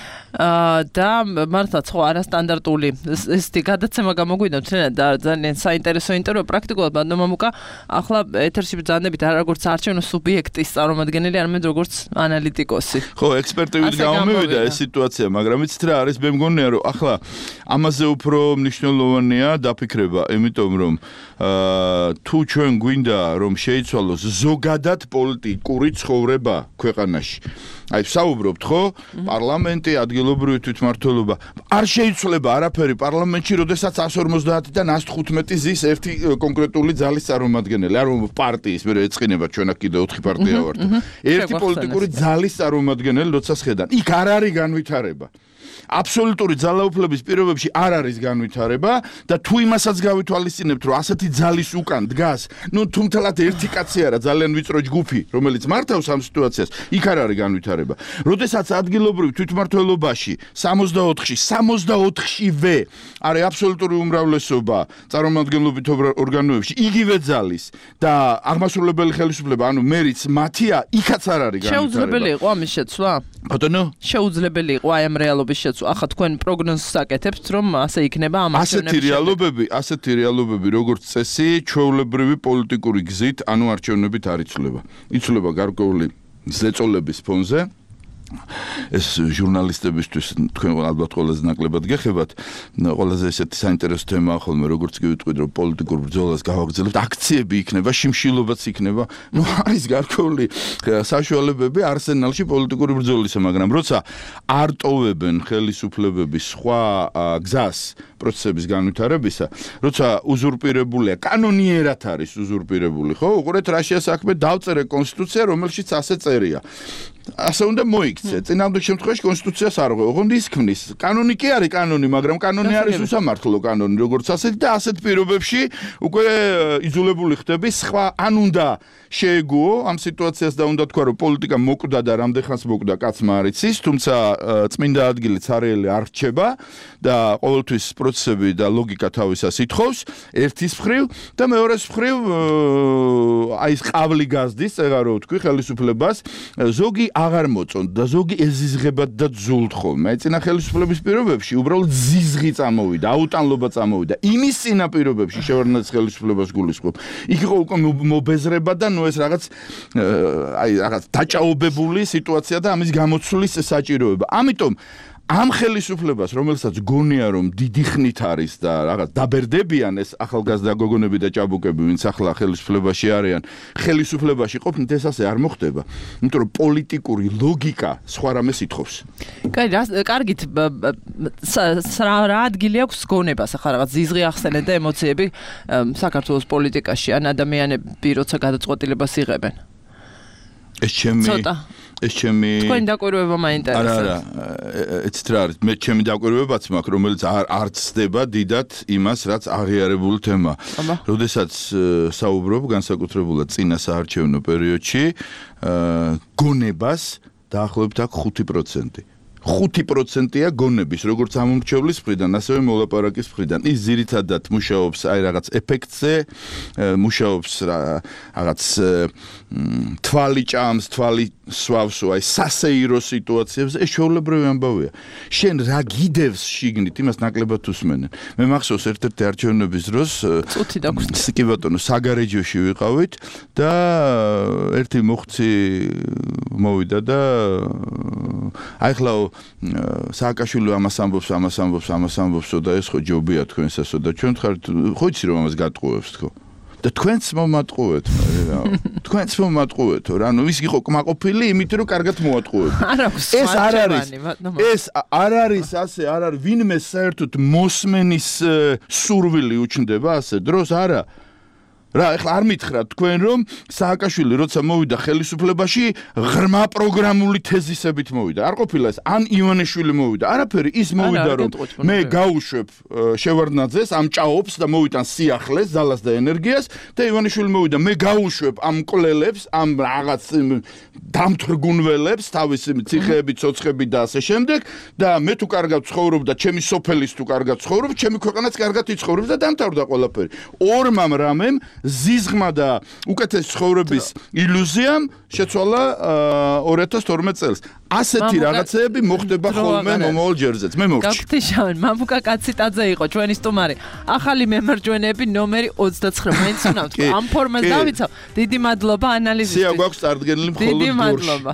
Speaker 2: და მართლაც ხო არასტანდარტული ესეთი გადაცემა გამოგვიდა მთლიანად და ძალიან საინტერესო ინტერვიუ პრაქტიკულად ბატონო მამუკა ახლა ეთერში ბრძანდებით არ როგორც არჩევნო სუბიექტის წარმომადგენელი არამედ როგორც ანალიტიკოსი
Speaker 11: ხო ექსპერტივით გამომივიდა ეს სიტუაცია მაგრამ იცით რა არის მე მგონია რომ ახლა ამაზე უფრო მნიშვნელოვანია დაფიქრება იმიტომ რომ თუ ჩვენ გვინდა რომ შეიცვალოს ზოგადად პოლიტიკური ცხოვრება ქვეყანაში აი საუბრობთ ხო პარლამენტი ადგილობრივი თვითმმართველობა არ შეიცვლება არაფერი პარლამენტში როდესაც εκατს ორმოცდაათიდან εκατს თხუთმეტი ზის ერთი კონკრეტული ძალის წარმომადგენელი არ რომ პარტიის მე ეწყინება ჩვენ აქ კიდე ოთხი პარტია ვართ ერთი პოლიტიკური ძალის წარმომადგენელი როცა შედან იქ არ არის განვითარება აბსოლუტური ძალაუფლების პირობებში არ არის განვითარება და თუ იმასაც გავითვალისწინებთ რომ ასეთი ძალის უკან დგას ნუ თუმთელად ერთი კაცი არა ძალიან ვიწრო ჯგუფი რომელიც მართავს ამ სიტუაციას იქ არ არის განვითარება როდესაც ადგილობრივ თვითმმართველობაში სამოცდაოთხში სამოცდაოთხშივე არის აბსოლუტური უმრავლესობა წარმომადგენლობით ორგანოებში იგივე ძალის და აღმასრულებელი ხელისუფლება ანუ მერიც მათია იქაც არ არის განვითარება
Speaker 2: შეუძლებელი იყო ამის შეცვლა
Speaker 11: ბატონო
Speaker 2: შეუძლებელი იყო აი ამ რეალობის შეცვლა ახლა თქვენ პროგნოზს აკეთებთ რომ ასე იქნება ამ არჩევნებში
Speaker 11: ასეთი რეალობები ასეთი რეალობები როგორც წესი ჩვეულებრივი პოლიტიკური გზით ანუ არჩევნებით არ იცვლება იცვლება გარკვეული ზეწოლების ფონზე ეს ჟურნალისტებისთვის თქვენ ალბათ ყველაზე ნაკლებად გეხებათ ყველაზე ესეთი საინტერესო თემაა ხოლმე როგორც კი ვიტყვით რომ პოლიტიკურ ბრძოლას გავაგრძელებთ აქციები იქნება შიმშილობაც იქნება ნუ არის გარკვეული საშუალებები არსენალში პოლიტიკური ბრძოლისა მაგრამ როცა არ ტოვებენ ხელისუფლებები სხვა გზას პროცესების განვითარებისა როცა უზურპირებულია კანონიერად არის უზურპირებული ხო უყურეთ რაშია საქმე დავწერე კონსტიტუცია რომელშიც ასე წერია ასე უნდა მოიქცე. წინამდელ შემთხვევაში კონსტიტუციას არ ოღონდ ისქმნის. კანონი კი არის კანონი, მაგრამ კანონი არის უსამართლო კანონი, როგორც ასეთი და ასეთ პირობებში უკვე იძულებული ხდები სხვა ან უნდა შეეგუო ამ სიტუაციას და უნდა თქვა რომ პოლიტიკა მოკვდა და რამდენხანს მოკვდა კაცმა არ იცის, თუმცა წმინდა ადგილიც არეალი არ რჩება და ყოველთვის პროცესები და ლოგიკა თავისას ითხოვს ერთის მხრივ და მეორეს მხრივ აი ეს ყავლი გაზდის, ეგა რო ვთქვი ხელისუფლებას ზოგი აღარ მოწონთ და ზოგი ეზიზღებად და ძულთ ხოლმე. აი წინა ხელისუფლების პირობებში უბრალოდ ზიზღი წამოვიდა, აუტანლობა წამოვიდა. იმის წინა პირობებში შევარდნაძის ხელისუფლებას გულისხმობ. იქ იყო უკვე მობეზრება და ნუ ეს რაღაც აი რაღაც დაჭაობებული სიტუაცია და ამის გამოცვლის საჭიროება. ამიტომ ამ ხელისუფლებას რომელსაც გონია რომ დიდი ხნით არის და რაღაც დაბერდებიან ეს ახალგაზრდა გოგონები და ჭაბუკები ვინც ახლა ხელისუფლებაში არიან ხელისუფლებაში ყოფნით ეს ასე არ მოხდება იმიტომ რომ პოლიტიკური ლოგიკა სხვა რამეს ითხოვს
Speaker 2: კაი კარგით რა ადგილი აქვს გონებას ახლა რაღაც ზიზღი ახსენეთ და ემოციები საქართველოს პოლიტიკაში ან ადამიანები როცა გადაწყვეტილებას იღებენ
Speaker 11: ეს ჩემი
Speaker 2: ცოტა
Speaker 11: ეს ჩემი
Speaker 2: თქვენი დაკვირვება მაინტერესებს.
Speaker 11: არა, არა, ეცეთ რა არის. მე ჩემი დაკვირვებაც მაქვს, რომელიც არ არ ცდება დიდად იმას, რაც აღიარებული თემაა. როდესაც საუბრობ განსაკუთრებულად წინა საარჩევნო პერიოდში, გონებას დაახლოებით აქვს ხუთი პროცენტი. ხუთი პროცენტია გონების, როგორც ამომრჩევლის მხრიდან, ასევე მოლაპარაკის მხრიდან. ის ძირითადად მუშაობს აი რაღაც ეფექტზე, მუშაობს რაღაც თვალი ჭამს, თვალი სვავსო, აი სასეირო სიტუაციებზე, ეს ჩვეულებრივი ამბავია. შენ რა გიდევს შიგნით, იმას ნაკლებად უსმენენ. მე მახსოვს ერთ-ერთი არჩევნების დროს
Speaker 2: წუთი დაგვსწრა.
Speaker 11: კი ბატონო, საგარეჯოში ვიყავით და ერთი მოხცი მოვიდა და აი ხლა სააკაშვილი ამას ამბობს, ამას ამბობს, ამას ამბობსო და ეს ხო ჯობია თქვენსასო და ჩვენ ხართ ხო იცი რომ ამას გატყუებს თქო. და თქვენც მომატყუეთ, რა. თქვენც მომატყუეთო, რა. ანუ ის იყო კმაყოფილი, იმიტომ რომ კარგად მოატყუებთ. ეს არ არის. ეს არ არის ასე, არ არის ვინმე საერთოდ მოსმენის სურვილი უჩნდება ასე დროს, არა. რა, ეხლა არ მითხრათ თქვენ რომ სააკაშვილი როცა მოვიდა ხელისუფლებაში ღრმა პროგრამული თეზისებით მოვიდა. არ ყოფილა ეს ან ივანიშვილი მოვიდა. არაფერი ის მოვიდა რომ მე გავუშვებ შევარდნაძეს, ამ ჭაობს და მოვიტან სიახლეს, ძალას და ენერგიას და ივანიშვილი მოვიდა მე გავუშვებ ამ მკვლელებს, ამ რაღაც დამთრგუნველებს, თავის ციხეები, ცოცხები და ასე შემდეგ და მე თუ კარგად ცხოვრობ და ჩემი სოფელის თუ კარგად ცხოვრობ, ჩემი ქვეყანაც კარგად იცხოვრობს და დამთავრდა ყველაფერი. ორმამ რამემ ზიზღმა და უკეთეს ცხოვრების ილუზიამ შეცვალა ორი ათას თორმეტ წელს. ასეთი რაღაცეები მოხდება ხოლმე მომავალ ჯერზეც. მე მოვჭი.
Speaker 2: გაგთიშავენ, მამუკა კაციტაძე იყო ჩვენი სტუმარი. ახალი მემარჯვენეები ნომერი ოცდაცხრა. მაინც უნდა ვთქვა, ამ ფორმას დავიცავ. დიდი მადლობა ანალიზისთვის.
Speaker 11: სია გვაქვს წარდგენილი მხოლოდ გორში.